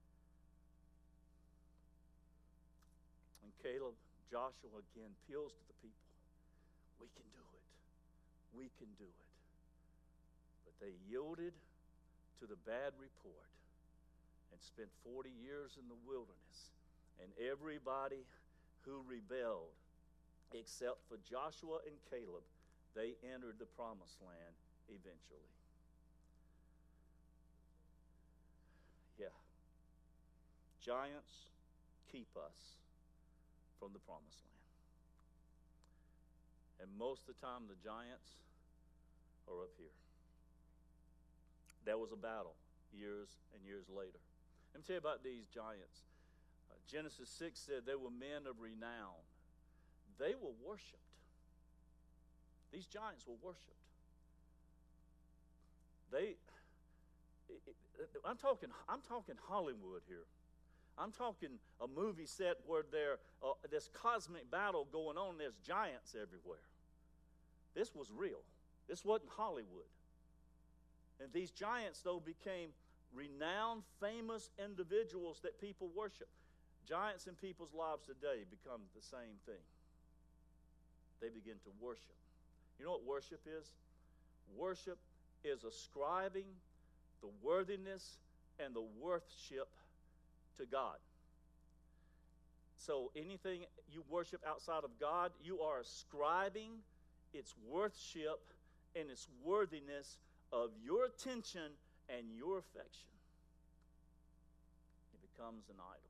And Caleb, Joshua again appeals to the people. We can do it. We can do it. But they yielded to the bad report and spent forty years in the wilderness. And everybody who rebelled, except for Joshua and Caleb, they entered the promised land eventually. Yeah. Giants keep us from the promised land. And most of the time, the giants are up here. There was a battle years and years later. Let me tell you about these giants. Uh, Genesis six said they were men of renown. They were worshipped. These giants were worshipped. They, it, it, I'm talking, I'm talking Hollywood here. I'm talking a movie set where there, uh, this cosmic battle going on. There's giants everywhere. This was real. This wasn't Hollywood. And these giants, though, became renowned, famous individuals that people worship. Giants in people's lives today become the same thing. They begin to worship. You know what worship is? Worship is ascribing the worthiness and the worthship to God. So anything you worship outside of God, you are ascribing its worthship and its worthiness of your attention and your affection. It becomes an idol.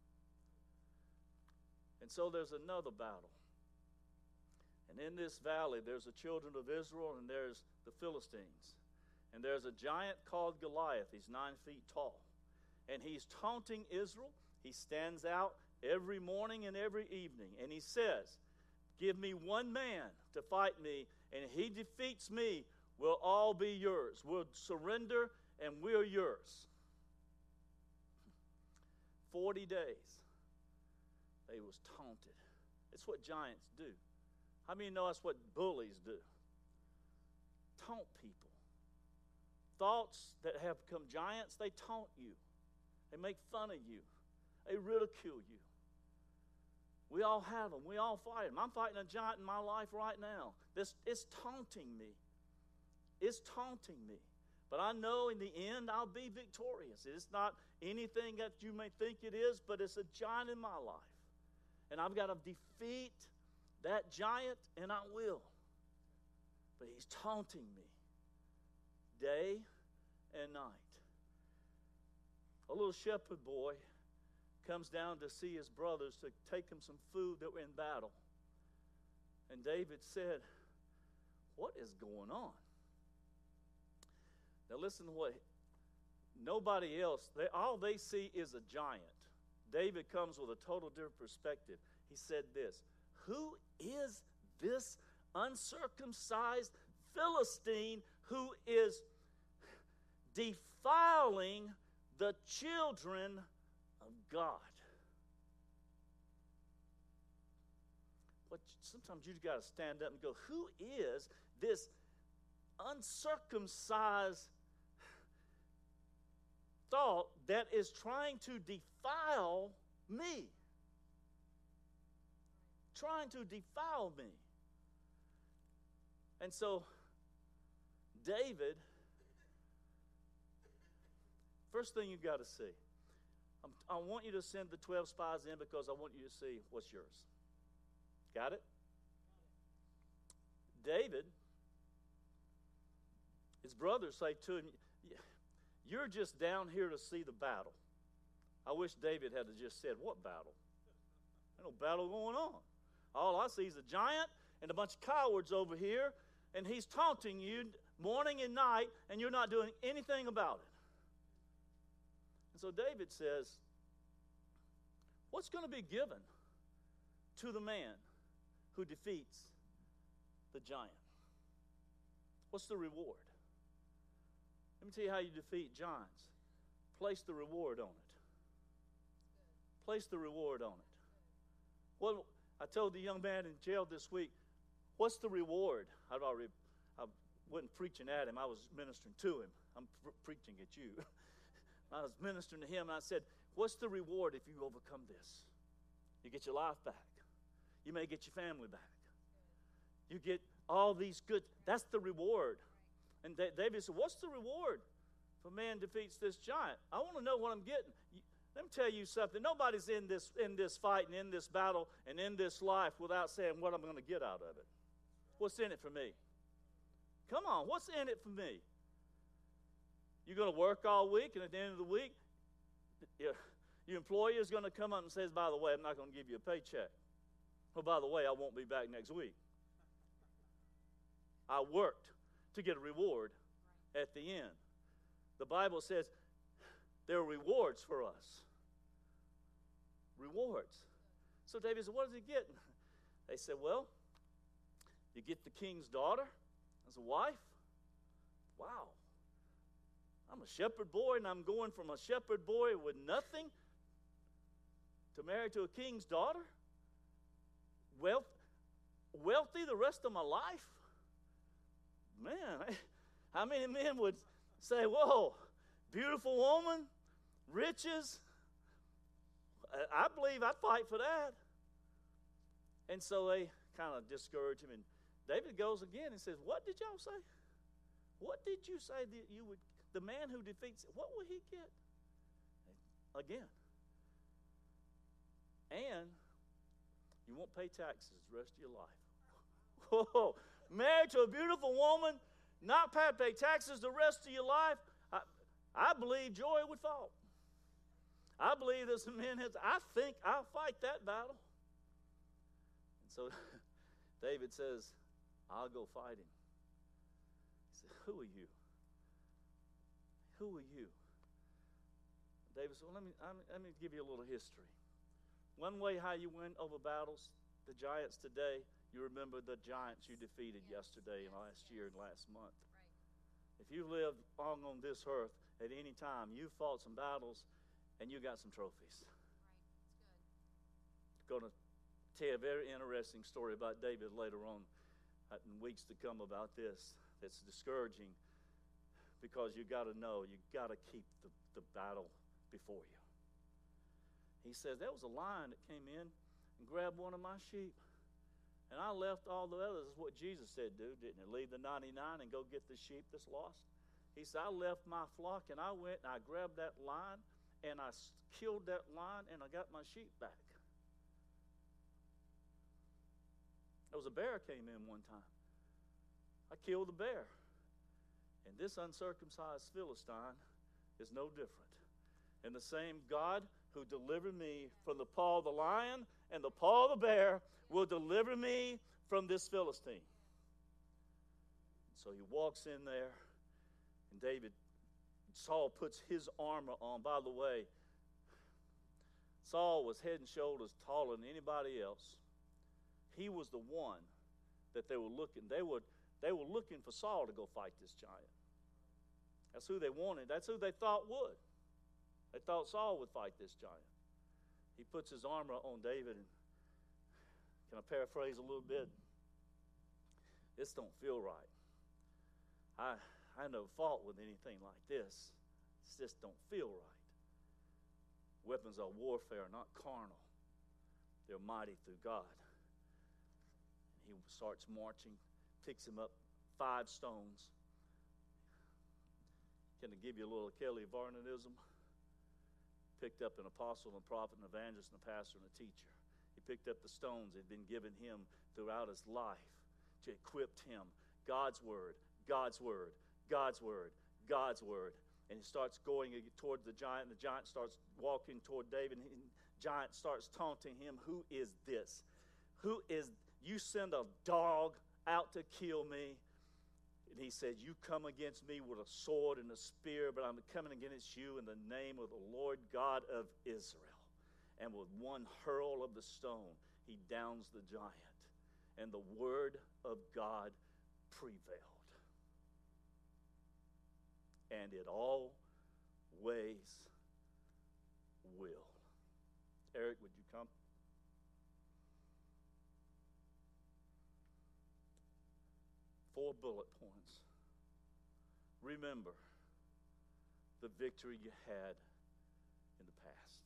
And so there's another battle. And in this valley, there's the children of Israel and there's the Philistines. And there's a giant called Goliath. He's nine feet tall. And he's taunting Israel. He stands out every morning and every evening. And he says, give me one man to fight me, and if he defeats me, we'll all be yours. We'll surrender, and we're yours. Forty days, they was taunted. It's what giants do. How many know that's what bullies do? Taunt people. Thoughts that have become giants, they taunt you. They make fun of you. They ridicule you. We all have them. We all fight them. I'm fighting a giant in my life right now. This it's taunting me. It's taunting me. But I know in the end I'll be victorious. It's not anything that you may think it is, but it's a giant in my life. And I've got to defeat that giant, and I will. But he's taunting me day and night. A little shepherd boy comes down to see his brothers to take him some food that were in battle. And David said, what is going on? Now listen to what, nobody else, they, all they see is a giant. David comes with a total different perspective. He said this, who is this uncircumcised Philistine who is defiling the children of God? But sometimes you got to stand up and go, who is this uncircumcised thought that is trying to defile me? Trying to defile me. And so, David, first thing you've got to see, I'm, I want you to send the twelve spies in because I want you to see what's yours. Got it? David, his brothers say to him, you're just down here to see the battle. I wish David had just said, what battle? There's no battle going on. All I see is a giant and a bunch of cowards over here, and he's taunting you morning and night, and you're not doing anything about it. And so David says, what's going to be given to the man who defeats the giant? What's the reward? Let me tell you how you defeat giants. Place the reward on it. Place the reward on it. Well, I told the young man in jail this week, what's the reward? I've already, I wasn't preaching at him. I was ministering to him. I'm pre- preaching at you. I was ministering to him, and I said, what's the reward if you overcome this? You get your life back. You may get your family back. You get all these good, that's the reward. And David said, what's the reward if a man defeats this giant? I want to know what I'm getting. Let me tell you something. Nobody's in this, in this fight and in this battle and in this life without saying what I'm going to get out of it. What's in it for me? Come on, what's in it for me? You're going to work all week, and at the end of the week, your, your employer is going to come up and says, by the way, I'm not going to give you a paycheck. Well, by the way, I won't be back next week. I worked to get a reward at the end. The Bible says there are rewards for us. Rewards. So David said, what is he getting? They said, well, you get the king's daughter as a wife. Wow. I'm a shepherd boy, and I'm going from a shepherd boy with nothing to marry to a king's daughter? Wealth, wealthy the rest of my life? Man, how many men would say, whoa, beautiful woman, riches? I believe I'd fight for that. And so they kind of discourage him. And David goes again and says, what did y'all say? What did you say that you would, the man who defeats, what will he get? Again. And you won't pay taxes the rest of your life. Whoa, married to a beautiful woman, not pay, pay taxes the rest of your life. I, I believe joy would fall. I believe that some men has, I think I'll fight that battle. And so David says, I'll go fight him. He said, who are you? Who are you? David said, well, let me, let me give you a little history. One way how you win over battles, the giants today, you remember the giants you defeated yesterday and last year and last month. Right. If you've lived long on this earth, at any time, you've fought some battles and you got some trophies. Right, that's good. Going to tell you a very interesting story about David later on in weeks to come about this. That's discouraging because you got to know, you got to keep the, the battle before you. He says, there was a lion that came in and grabbed one of my sheep. And I left all the others. That's what Jesus said, do, didn't he? Leave the ninety-nine and go get the sheep that's lost. He said, I left my flock and I went and I grabbed that lion and I killed that lion and I got my sheep back. There was a bear came in one time. I killed the bear. And this uncircumcised Philistine is no different. And the same God who delivered me from the paw of the lion and the paw of the bear will deliver me from this Philistine. So he walks in there, and David, Saul puts his armor on. By the way, Saul was head and shoulders taller than anybody else. He was the one that they were looking. They were, they were looking for Saul to go fight this giant. That's who they wanted. That's who they thought would. They thought Saul would fight this giant. He puts his armor on David, and can I paraphrase a little bit? This don't feel right. I I never fought with anything like this. It just don't feel right. Weapons of warfare are not carnal. They're mighty through God. And he starts marching, picks him up five stones. Can I give you a little Kelly Varnanism? Picked up an apostle and a prophet and an evangelist and a pastor and a teacher. He picked up the stones that had been given him throughout his life to equip him. God's word, God's word, God's word, God's word. And he starts going toward the giant, and the giant starts walking toward David, and the giant starts taunting him, who is this? Who is, you send a dog out to kill me? And he said, you come against me with a sword and a spear, but I'm coming against you in the name of the Lord God of Israel. And with one hurl of the stone, he downs the giant. And the word of God prevailed. and it always will. Eric, would you come? Four bullet points. Remember the victory you had in the past.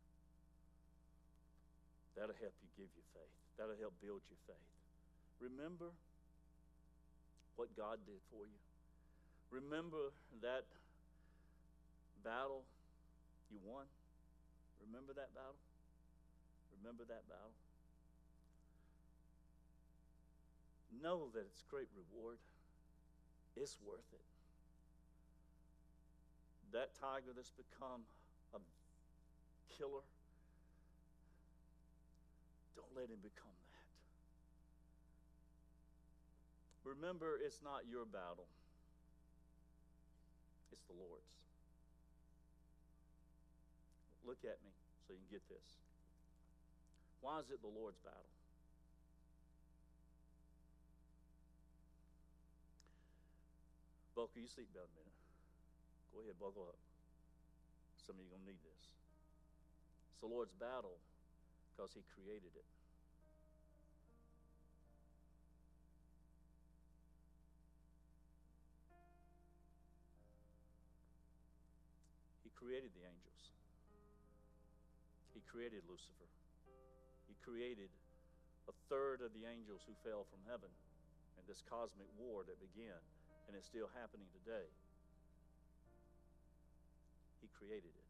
That'll help you give you faith. That'll help build your faith. Remember what God did for you. Remember that battle you won. Remember that battle? Remember that battle? Know that it's great reward. It's worth it. That tiger that's become a killer, don't let him become that. Remember, it's not your battle. It's the Lord's. Look at me so you can get this. Why is it the Lord's battle? Buckle your seatbelt a minute. Go ahead, buckle up. Some of you are going to need this. It's the Lord's battle because He created it. He created the angels. He created Lucifer. He created a third of the angels who fell from heaven in this cosmic war that began, and it's still happening today. He created it.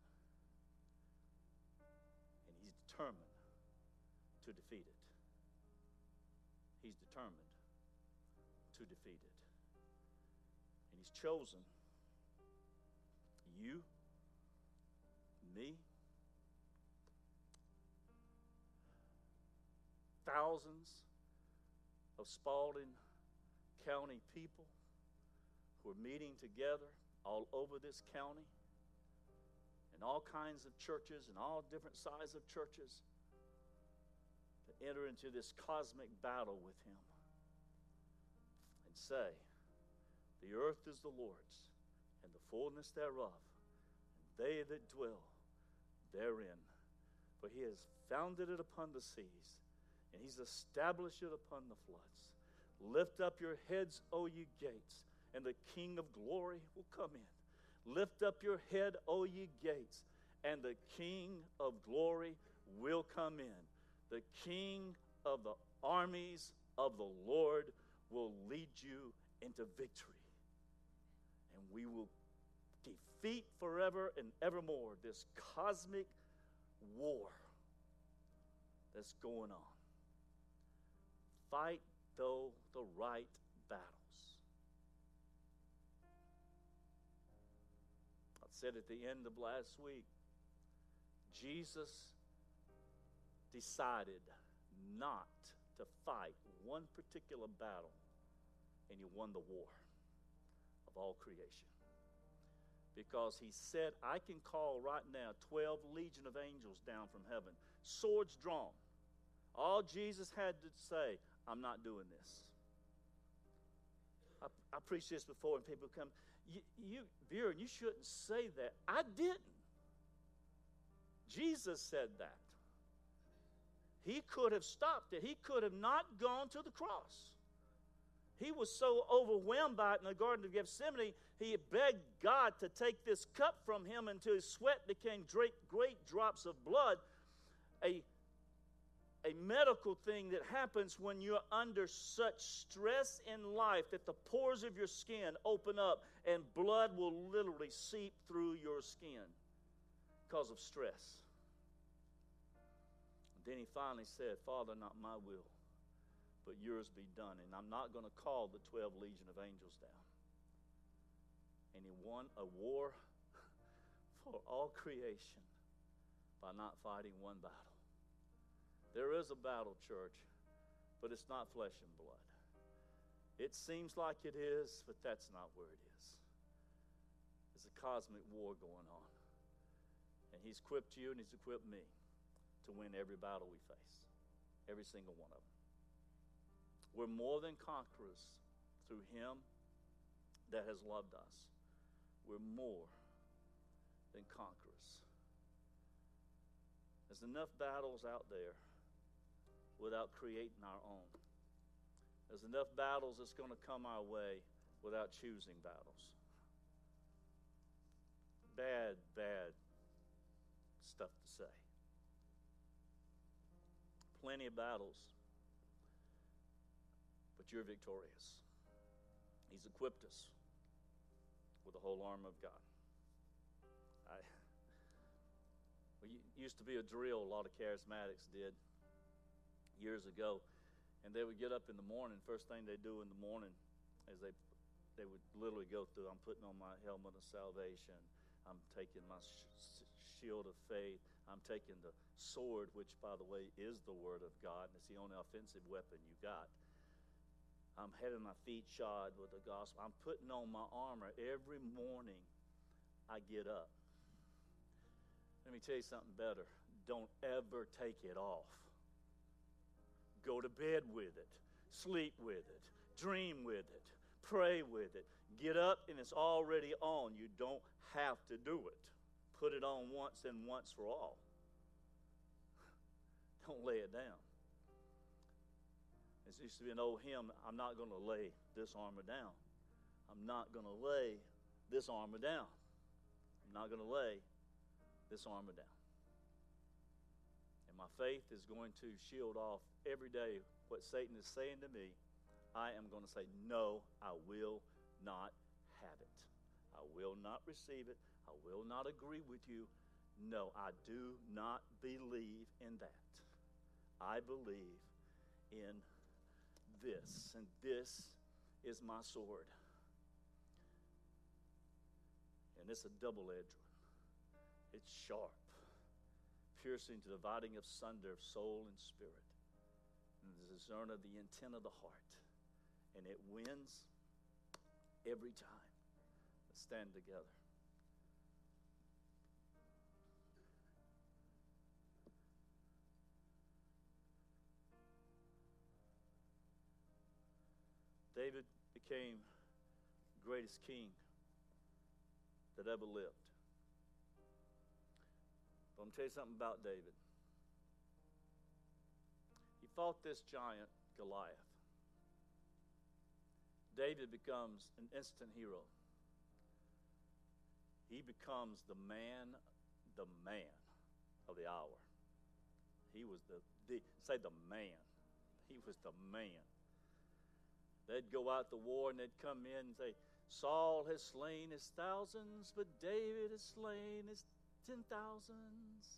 And He's determined to defeat it. He's determined to defeat it. And He's chosen you, me, thousands of Spalding County people who are meeting together all over this county, and all kinds of churches and all different sizes of churches, to enter into this cosmic battle with Him and say, the earth is the Lord's and the fullness thereof, and they that dwell therein. For He has founded it upon the seas, and He's established it upon the floods. Lift up your heads, O ye gates, and the King of glory will come in. Lift up your head, O ye gates, and the King of glory will come in. The King of the armies of the Lord will lead you into victory. And we will defeat forever and evermore this cosmic war that's going on. Fight, though, the right battles. I said at the end of last week, Jesus decided not to fight one particular battle, and He won the war of all creation. Because He said, I can call right now twelve legion of angels down from heaven, swords drawn. All Jesus had to say, I'm not doing this. I, I preached this before, and people come, you, you, Vera, you shouldn't say that. I didn't. Jesus said that. He could have stopped it. He could have not gone to the cross. He was so overwhelmed by it in the Garden of Gethsemane, he begged God to take this cup from him until his sweat became great, great drops of blood. A, a medical thing that happens when you're under such stress in life that the pores of your skin open up and blood will literally seep through your skin because of stress. Then he finally said, Father, not my will, but yours be done. And I'm not going to call the twelve legion of angels down. And he won a war for all creation by not fighting one battle. There is a battle, church, but it's not flesh and blood. It seems like it is, but that's not where it is. There's a cosmic war going on. And He's equipped you and He's equipped me to win every battle we face, every single one of them. We're more than conquerors through Him that has loved us. we're more than conquerors. There's enough battles out there without creating our own. There's enough battles that's going to come our way without choosing battles. Bad, bad stuff to say. Plenty of battles, but you're victorious. He's equipped us with the whole armor of God. I, well, it used to be a drill a lot of charismatics did years ago, and they would get up in the morning. First thing they do in the morning is they they would literally go through, I'm putting on my helmet of salvation, I'm taking my sh- shield of faith, I'm taking the sword, which, by the way, is the word of God, and it's the only offensive weapon you got. I'm having my feet shod with the gospel. I'm putting on my armor every morning I get up. Let me tell you something better. Don't ever take it off. Go to bed with it. Sleep with it. Dream with it. Pray with it. Get up and it's already on. You don't have to do it. Put it on once and once for all. Don't lay it down. There used to be an old hymn, I'm not going to lay this armor down. I'm not going to lay this armor down. I'm not going to lay this armor down. And my faith is going to shield off every day what Satan is saying to me. I am going to say, no, I will not have it. I will not receive it. I will not agree with you. No, I do not believe in that. I believe in this, and this is my sword. And it's a double-edged one. It's sharp, piercing to dividing of sunder of soul and spirit, and the discern of the intent of the heart. And it wins every time. Let's stand together. David became the greatest king that ever lived. But I'm going to tell you something about David. He fought this giant, Goliath. David becomes an instant hero. He becomes the man, the man of the hour. He was the, the say the man. He was the man. They'd go out to war and they'd come in and say, Saul has slain his thousands, but David has slain his ten thousands.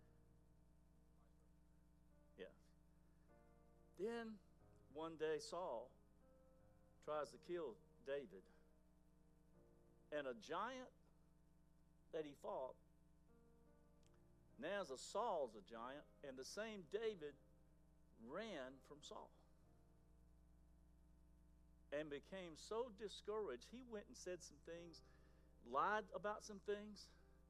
Yeah. Then one day Saul tries to kill David. And a giant that he fought, now as a Saul's a giant, and the same David ran from Saul. And became so discouraged, he went and said some things, lied about some things,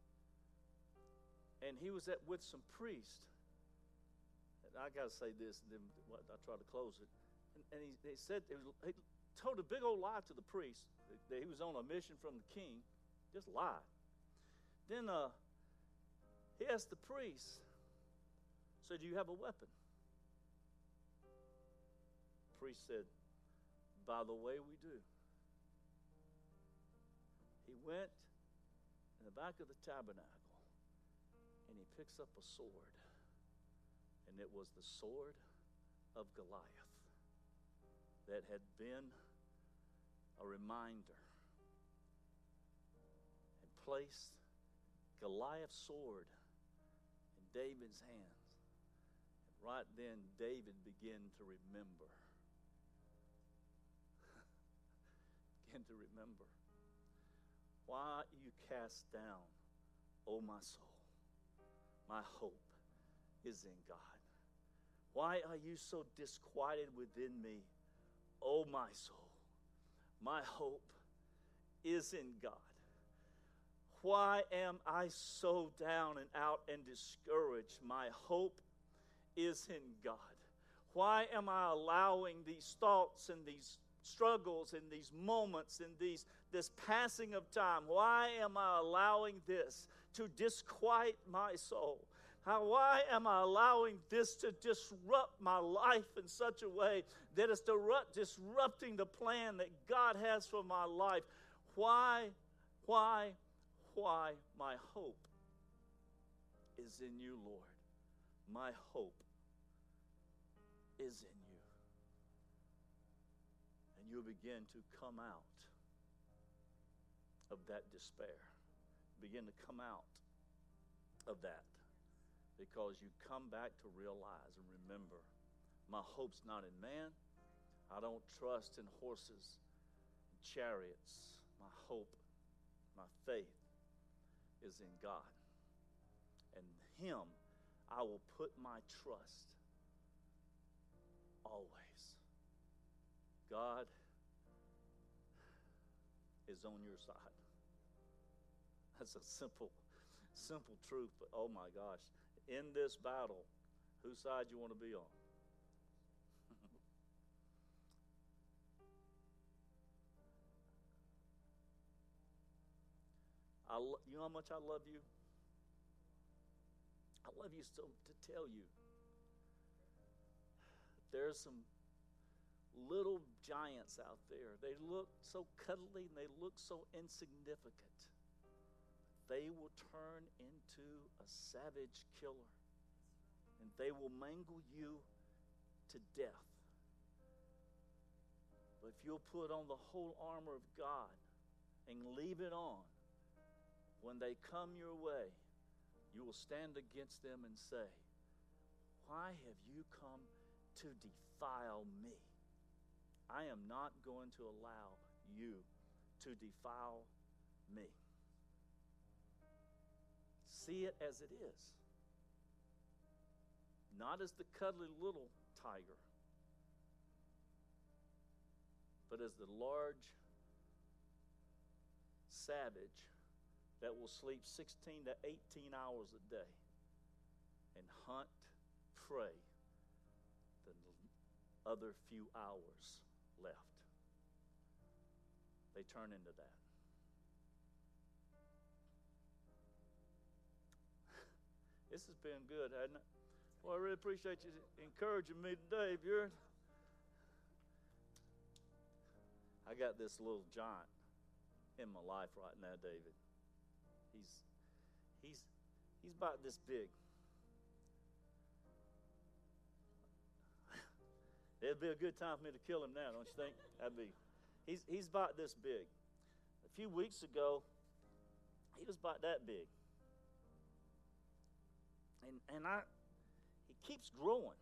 and he was at with some priests. And I got to say this, and then I try to close it. And, and he, they said, he told a big old lie to the priest that he was on a mission from the king, just lied. Then uh, he asked the priest, so do you have a weapon? The priest said, by the way, we do. He went in the back of the tabernacle and he picks up a sword. And it was the sword of Goliath that had been a reminder, and placed Goliath's sword in David's hands. And right then, David began to remember. began to remember. Why are you cast down, O my soul? My hope is in God. Why are you so disquieted within me, O my soul? My hope is in God. Why am I so down and out and discouraged? My hope is in God. Why am I allowing these thoughts and these struggles, in these moments, in these this passing of time? Why am I allowing this to disquiet my soul? How, why am I allowing this to disrupt my life in such a way that it's disrupt, disrupting the plan that God has for my life? Why, why, why? My hope is in you, Lord. My hope is in you. And you'll begin to come out of that despair. Begin to come out of that. Because you come back to realize and remember, my hope's not in man. I don't trust in horses and chariots. My hope, my faith is in God. And Him I will put my trust always. God is on your side. That's a simple, simple truth, but oh my gosh. In this battle, whose side you want to be on? I lo- you know how much I love you? I love you so to tell you. There's some little giants out there. They look so cuddly and they look so insignificant. They will turn into a savage killer. And they will mangle you to death. But if you'll put on the whole armor of God and leave it on, when they come your way, you will stand against them and say, why have you come to defile me? I am not going to allow you to defile me. See it as it is. Not as the cuddly little tiger, but as the large savage that will sleep sixteen to eighteen hours a day and hunt prey the other few hours left. They turn into that. This has been good, hasn't it? Well, I really appreciate you encouraging me today, Bjorn. I got this little giant in my life right now, David. He's he's he's about this big. It'd be a good time for me to kill him now, don't you think? That'd be. He's he's about this big. A few weeks ago, he was about that big. And and I he keeps growing.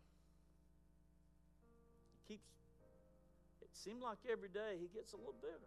He keeps it seems like every day he gets a little bigger.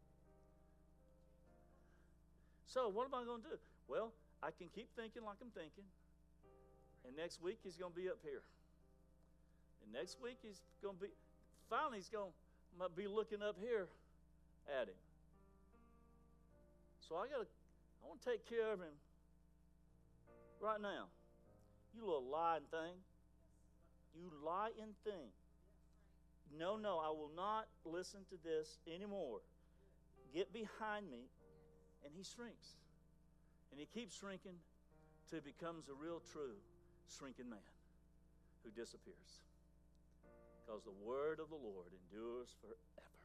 So what am I going to do? Well, I can keep thinking like I'm thinking. And next week he's going to be up here. And next week he's going to be, finally he's going to be looking up here at him. So I got to, I want to take care of him right now. You little lying thing. You lying thing. No, no, I will not listen to this anymore. Get behind me. And he shrinks. And he keeps shrinking till he becomes a real true shrinking man who disappears. Because the word of the Lord endures forever.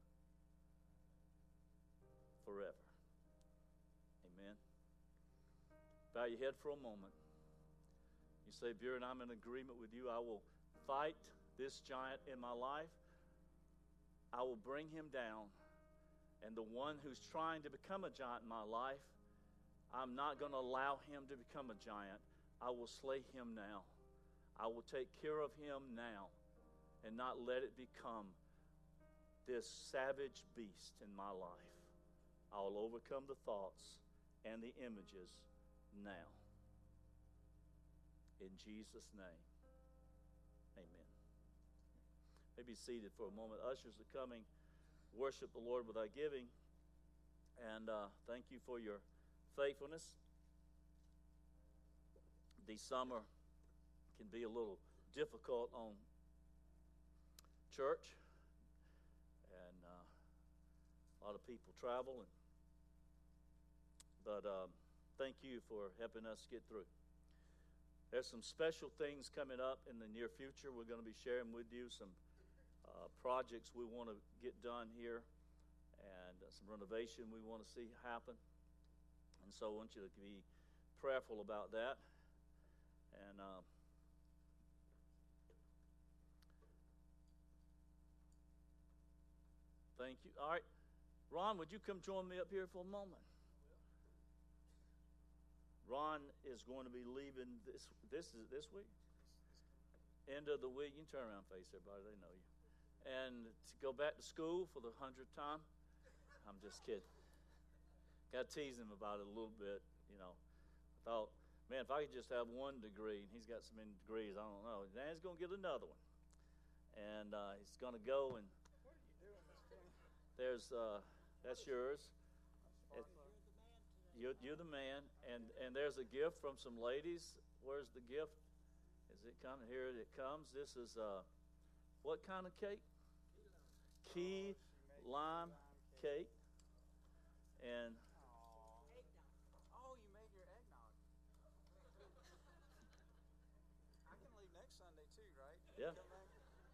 Forever. Amen. Bow your head for a moment. You say, Bjorn, I'm in agreement with you. I will fight this giant in my life. I will bring him down. And the one who's trying to become a giant in my life, I'm not going to allow him to become a giant. I will slay him now. I will take care of him now and not let it become this savage beast in my life. I will overcome the thoughts and the images now. In Jesus' name, amen. Maybe seated for a moment. Ushers are coming. Worship the Lord with our giving. And uh, thank you for your faithfulness. The summer can be a little difficult on church. A lot of people travel, and, but um, thank you for helping us get through. There's some special things coming up in the near future. We're going to be sharing with you some uh, projects we want to get done here, and uh, some renovation we want to see happen. And so I want you to be prayerful about that. And uh, thank you. All right, Ron, would you come join me up here for a moment? Ron is going to be leaving this this is this week. End of the week. You can turn around and face everybody, they know you. And to go back to school for the hundredth time. I'm just kidding. Got to tease him about it a little bit, you know. I thought, man, if I could just have one degree, and he's got so many degrees, I don't know. Then he's going to get another one. And uh, he's going to go and What are you doing, Mister there's uh, that's yours. It, You're, you're the man, and, and there's a gift from some ladies. Where's the gift? Is it coming? Here it comes. This is uh, what kind of cake? Key lime cake. And Oh, you made your eggnog. I can leave next Sunday too, right? Yeah. Come back?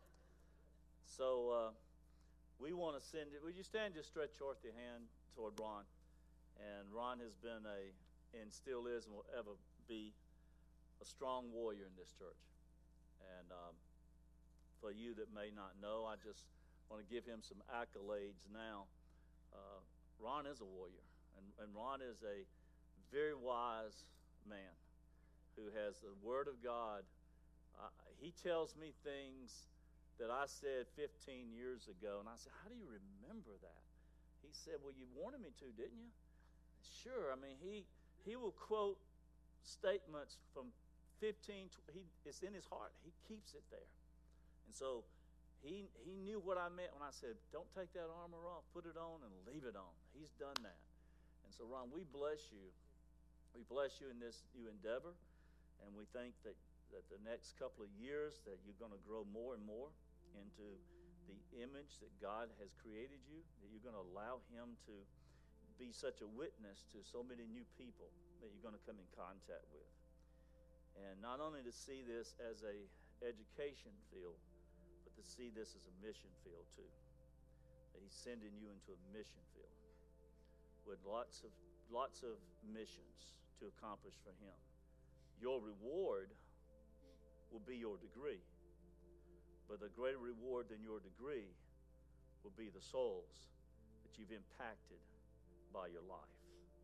so uh, we want to send it. Would you stand, just stretch forth your hand toward Ron? And Ron has been a, and still is, and will ever be, a strong warrior in this church. And um, for you that may not know, I just want to give him some accolades now. Uh, Ron is a warrior, and, and Ron is a very wise man who has the Word of God. Uh, he tells me things that I said fifteen years ago, and I said, how do you remember that? He said, well, you wanted me to, didn't you? Sure. I mean, he he will quote statements from fifteen. He it's in his heart. He keeps it there, and so he he knew what I meant when I said, "Don't take that armor off. Put it on and leave it on." He's done that, and so Ron, we bless you. We bless you in this new endeavor, and we think that that the next couple of years that you're going to grow more and more into the image that God has created you. That you're going to allow Him to be such a witness to so many new people that you're going to come in contact with. And not only to see this as a education field, but to see this as a mission field too. That He's sending you into a mission field with lots of lots of missions to accomplish for Him. Your reward will be your degree, but the greater reward than your degree will be the souls that you've impacted by your life.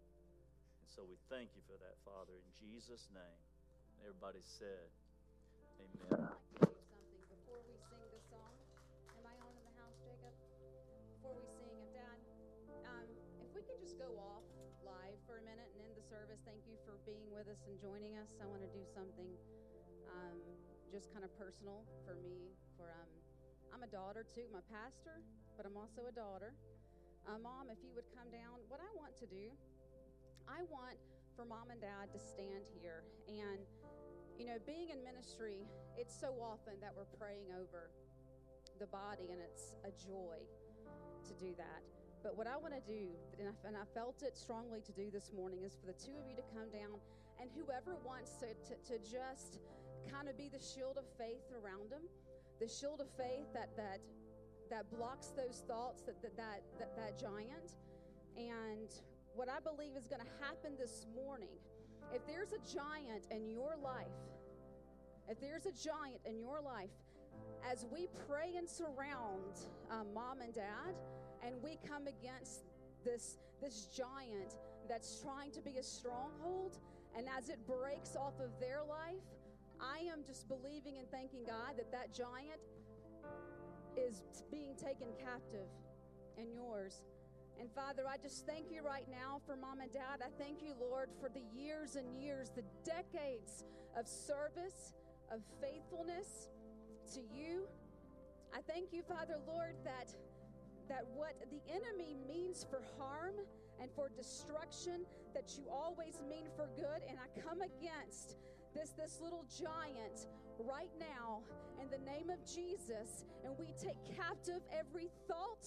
And so we thank you for that, Father, in Jesus' name. Everybody said, amen. I'd like to do something before we sing this song. Am I on in the house, Jacob? Before we sing it, Dad, um, if we could just go off live for a minute and end the service. Thank you for being with us and joining us. I want to do something um, just kind of personal for me. For um, I'm a daughter too. I'm a pastor, but I'm also a daughter. Uh, Mom, if you would come down, what I want to do, I want for Mom and Dad to stand here. And, you know, being in ministry, it's so often that we're praying over the body, and it's a joy to do that. But what I want to do, and I, and I felt it strongly to do this morning, is for the two of you to come down, and whoever wants to, to, to just kind of be the shield of faith around them, the shield of faith that that that blocks those thoughts, that that, that that that giant. And what I believe is going to happen this morning, if there's a giant in your life, if there's a giant in your life, as we pray and surround um, Mom and Dad, and we come against this this giant that's trying to be a stronghold, and as it breaks off of their life, I am just believing and thanking God that that giant is being taken captive in yours. And Father, I just thank you right now for Mom and Dad. I thank you, Lord, for the years and years, the decades of service, of faithfulness to you. I thank you, Father, Lord, that that what the enemy means for harm and for destruction, that you always mean for good. And I come against this this little giant right now in the name of Jesus, and we take captive every thought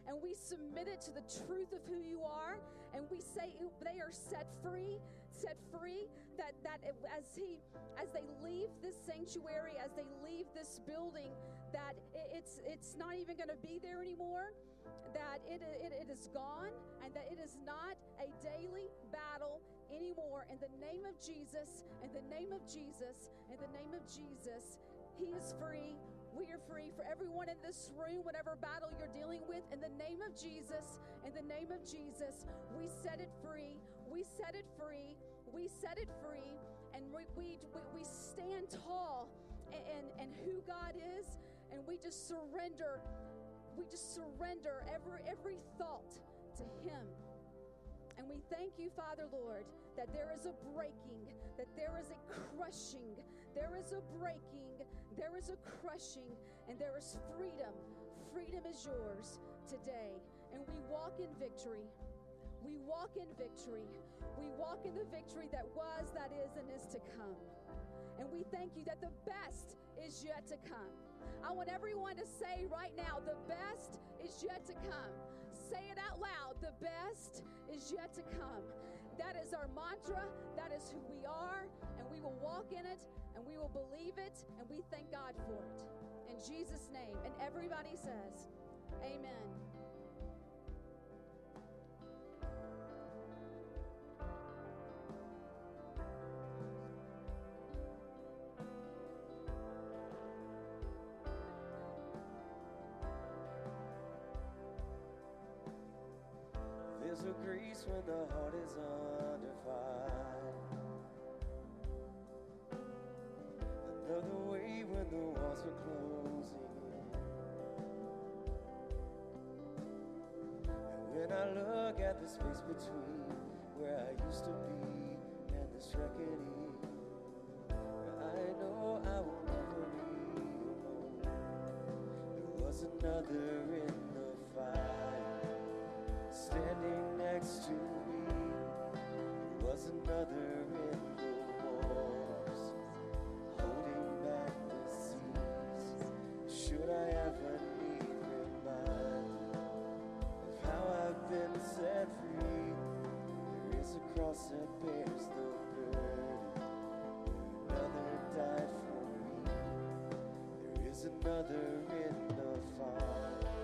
and we submit it to the truth of who you are, and we say they are set free, set free, that, that as he, as they leave this sanctuary, as they leave this building, that it's, it's not even going to be there anymore, that it, it, it is gone, and that it is not a daily battle anymore. In the name of Jesus, in the name of Jesus, in the name of Jesus, he is free. We are free. For everyone in this room, whatever battle you're dealing with, in the name of Jesus, in the name of Jesus, we set it free. We set it free. We set it free. And we, we, we stand tall and, and who God is, and we just surrender. We just surrender every, every thought to him. And we thank you, Father, Lord, that there is a breaking, that there is a crushing, there is a breaking, there is a crushing, and there is freedom. Freedom is yours today. And we walk in victory. We walk in victory. We walk in the victory that was, that is, and is to come. And we thank you that the best is yet to come. I want everyone to say right now, the best is yet to come. Say it out loud. The best is yet to come. That is our mantra. That is who we are. And we will walk in it, and we will believe it, and we thank God for it. In Jesus' name. And everybody says, amen. There's a grace when the heart is under fire. Another way when the walls are closing in. And when I look at the space between where I used to be and this reckoning, I know I will never be alone. There was another in the fire, standing next to me. There was another in the wars, holding back the seas. Should I ever need reminded of how I've been set free, there is a cross that bears the burden. Another died for me. There is another in the fire.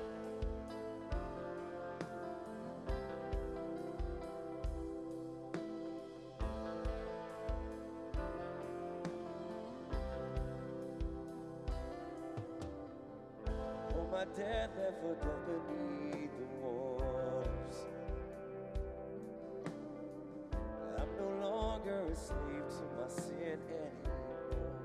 My dad never dug beneath the waters. I'm no longer a slave to my sin anymore.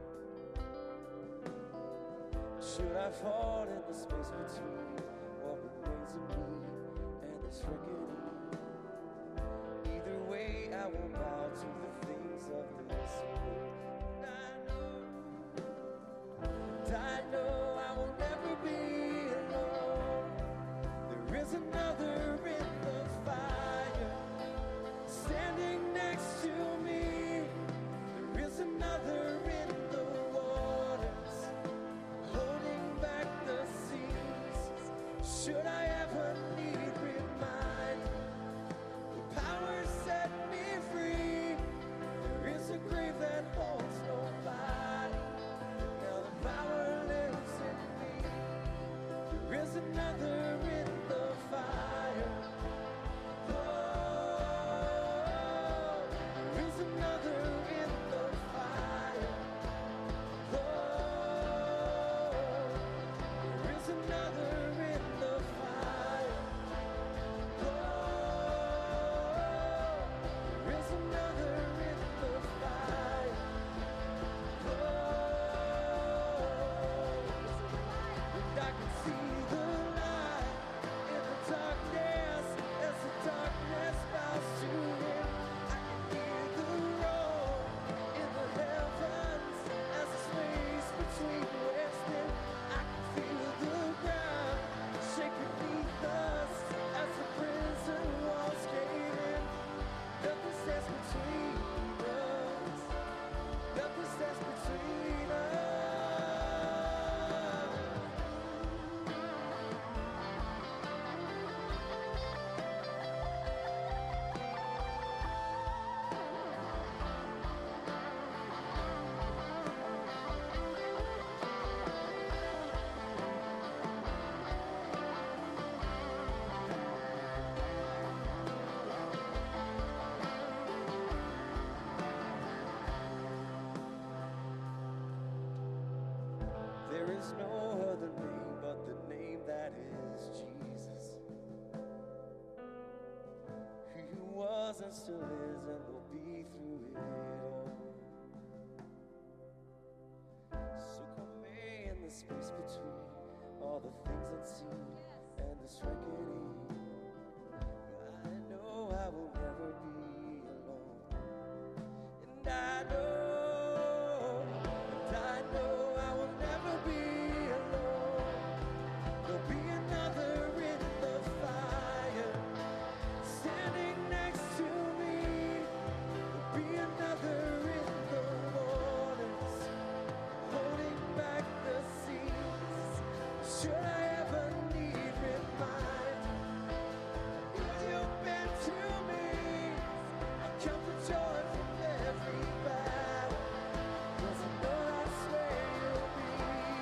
Should I fall in the space between what remains of me and this reckoning? Either way, I will bow to the things of this world. And I know, and I know I will never be alone. There is another in the fire, standing next to me. There is another in the waters, holding back the seas. Should I ever need remind, the power set me free. and still is and will be through it all. So come in the space between all the things unseen and this reckoning. I know I will never be alone, and I know, and I know I will never be alone. There'll be another in the fire, standing next to me. There'll be another in the waters, holding back the seas. Should I ever need remind, if you've been to me, I count the joy from every battle, 'cause I know that's where you'll be.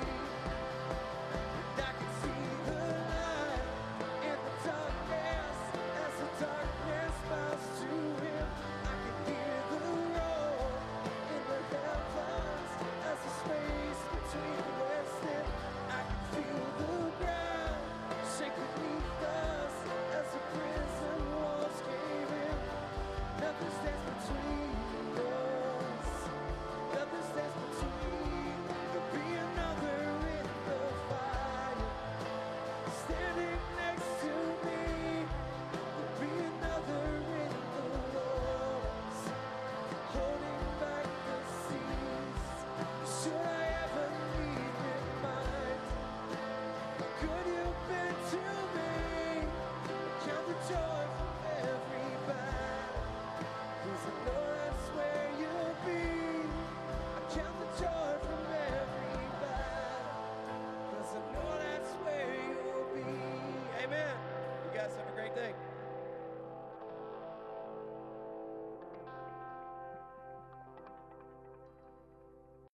And I can see the light in the darkness, as the darkness bows to him. I can hear the roar in the heavens, as the space between resting. I can feel the ground shake beneath us, as the prison walls cave in. Nothing stands between us, nothing stands between. There'll be another in the fire, standing next to me. There'll be another in the waters, holding back the seas. Should I ever need remind, how good you've been to me. Count the joy from every battle, 'cause I know that's where you'll be. I count the joy from every battle, 'cause I know that's where you'll be. Amen. You guys have a great day.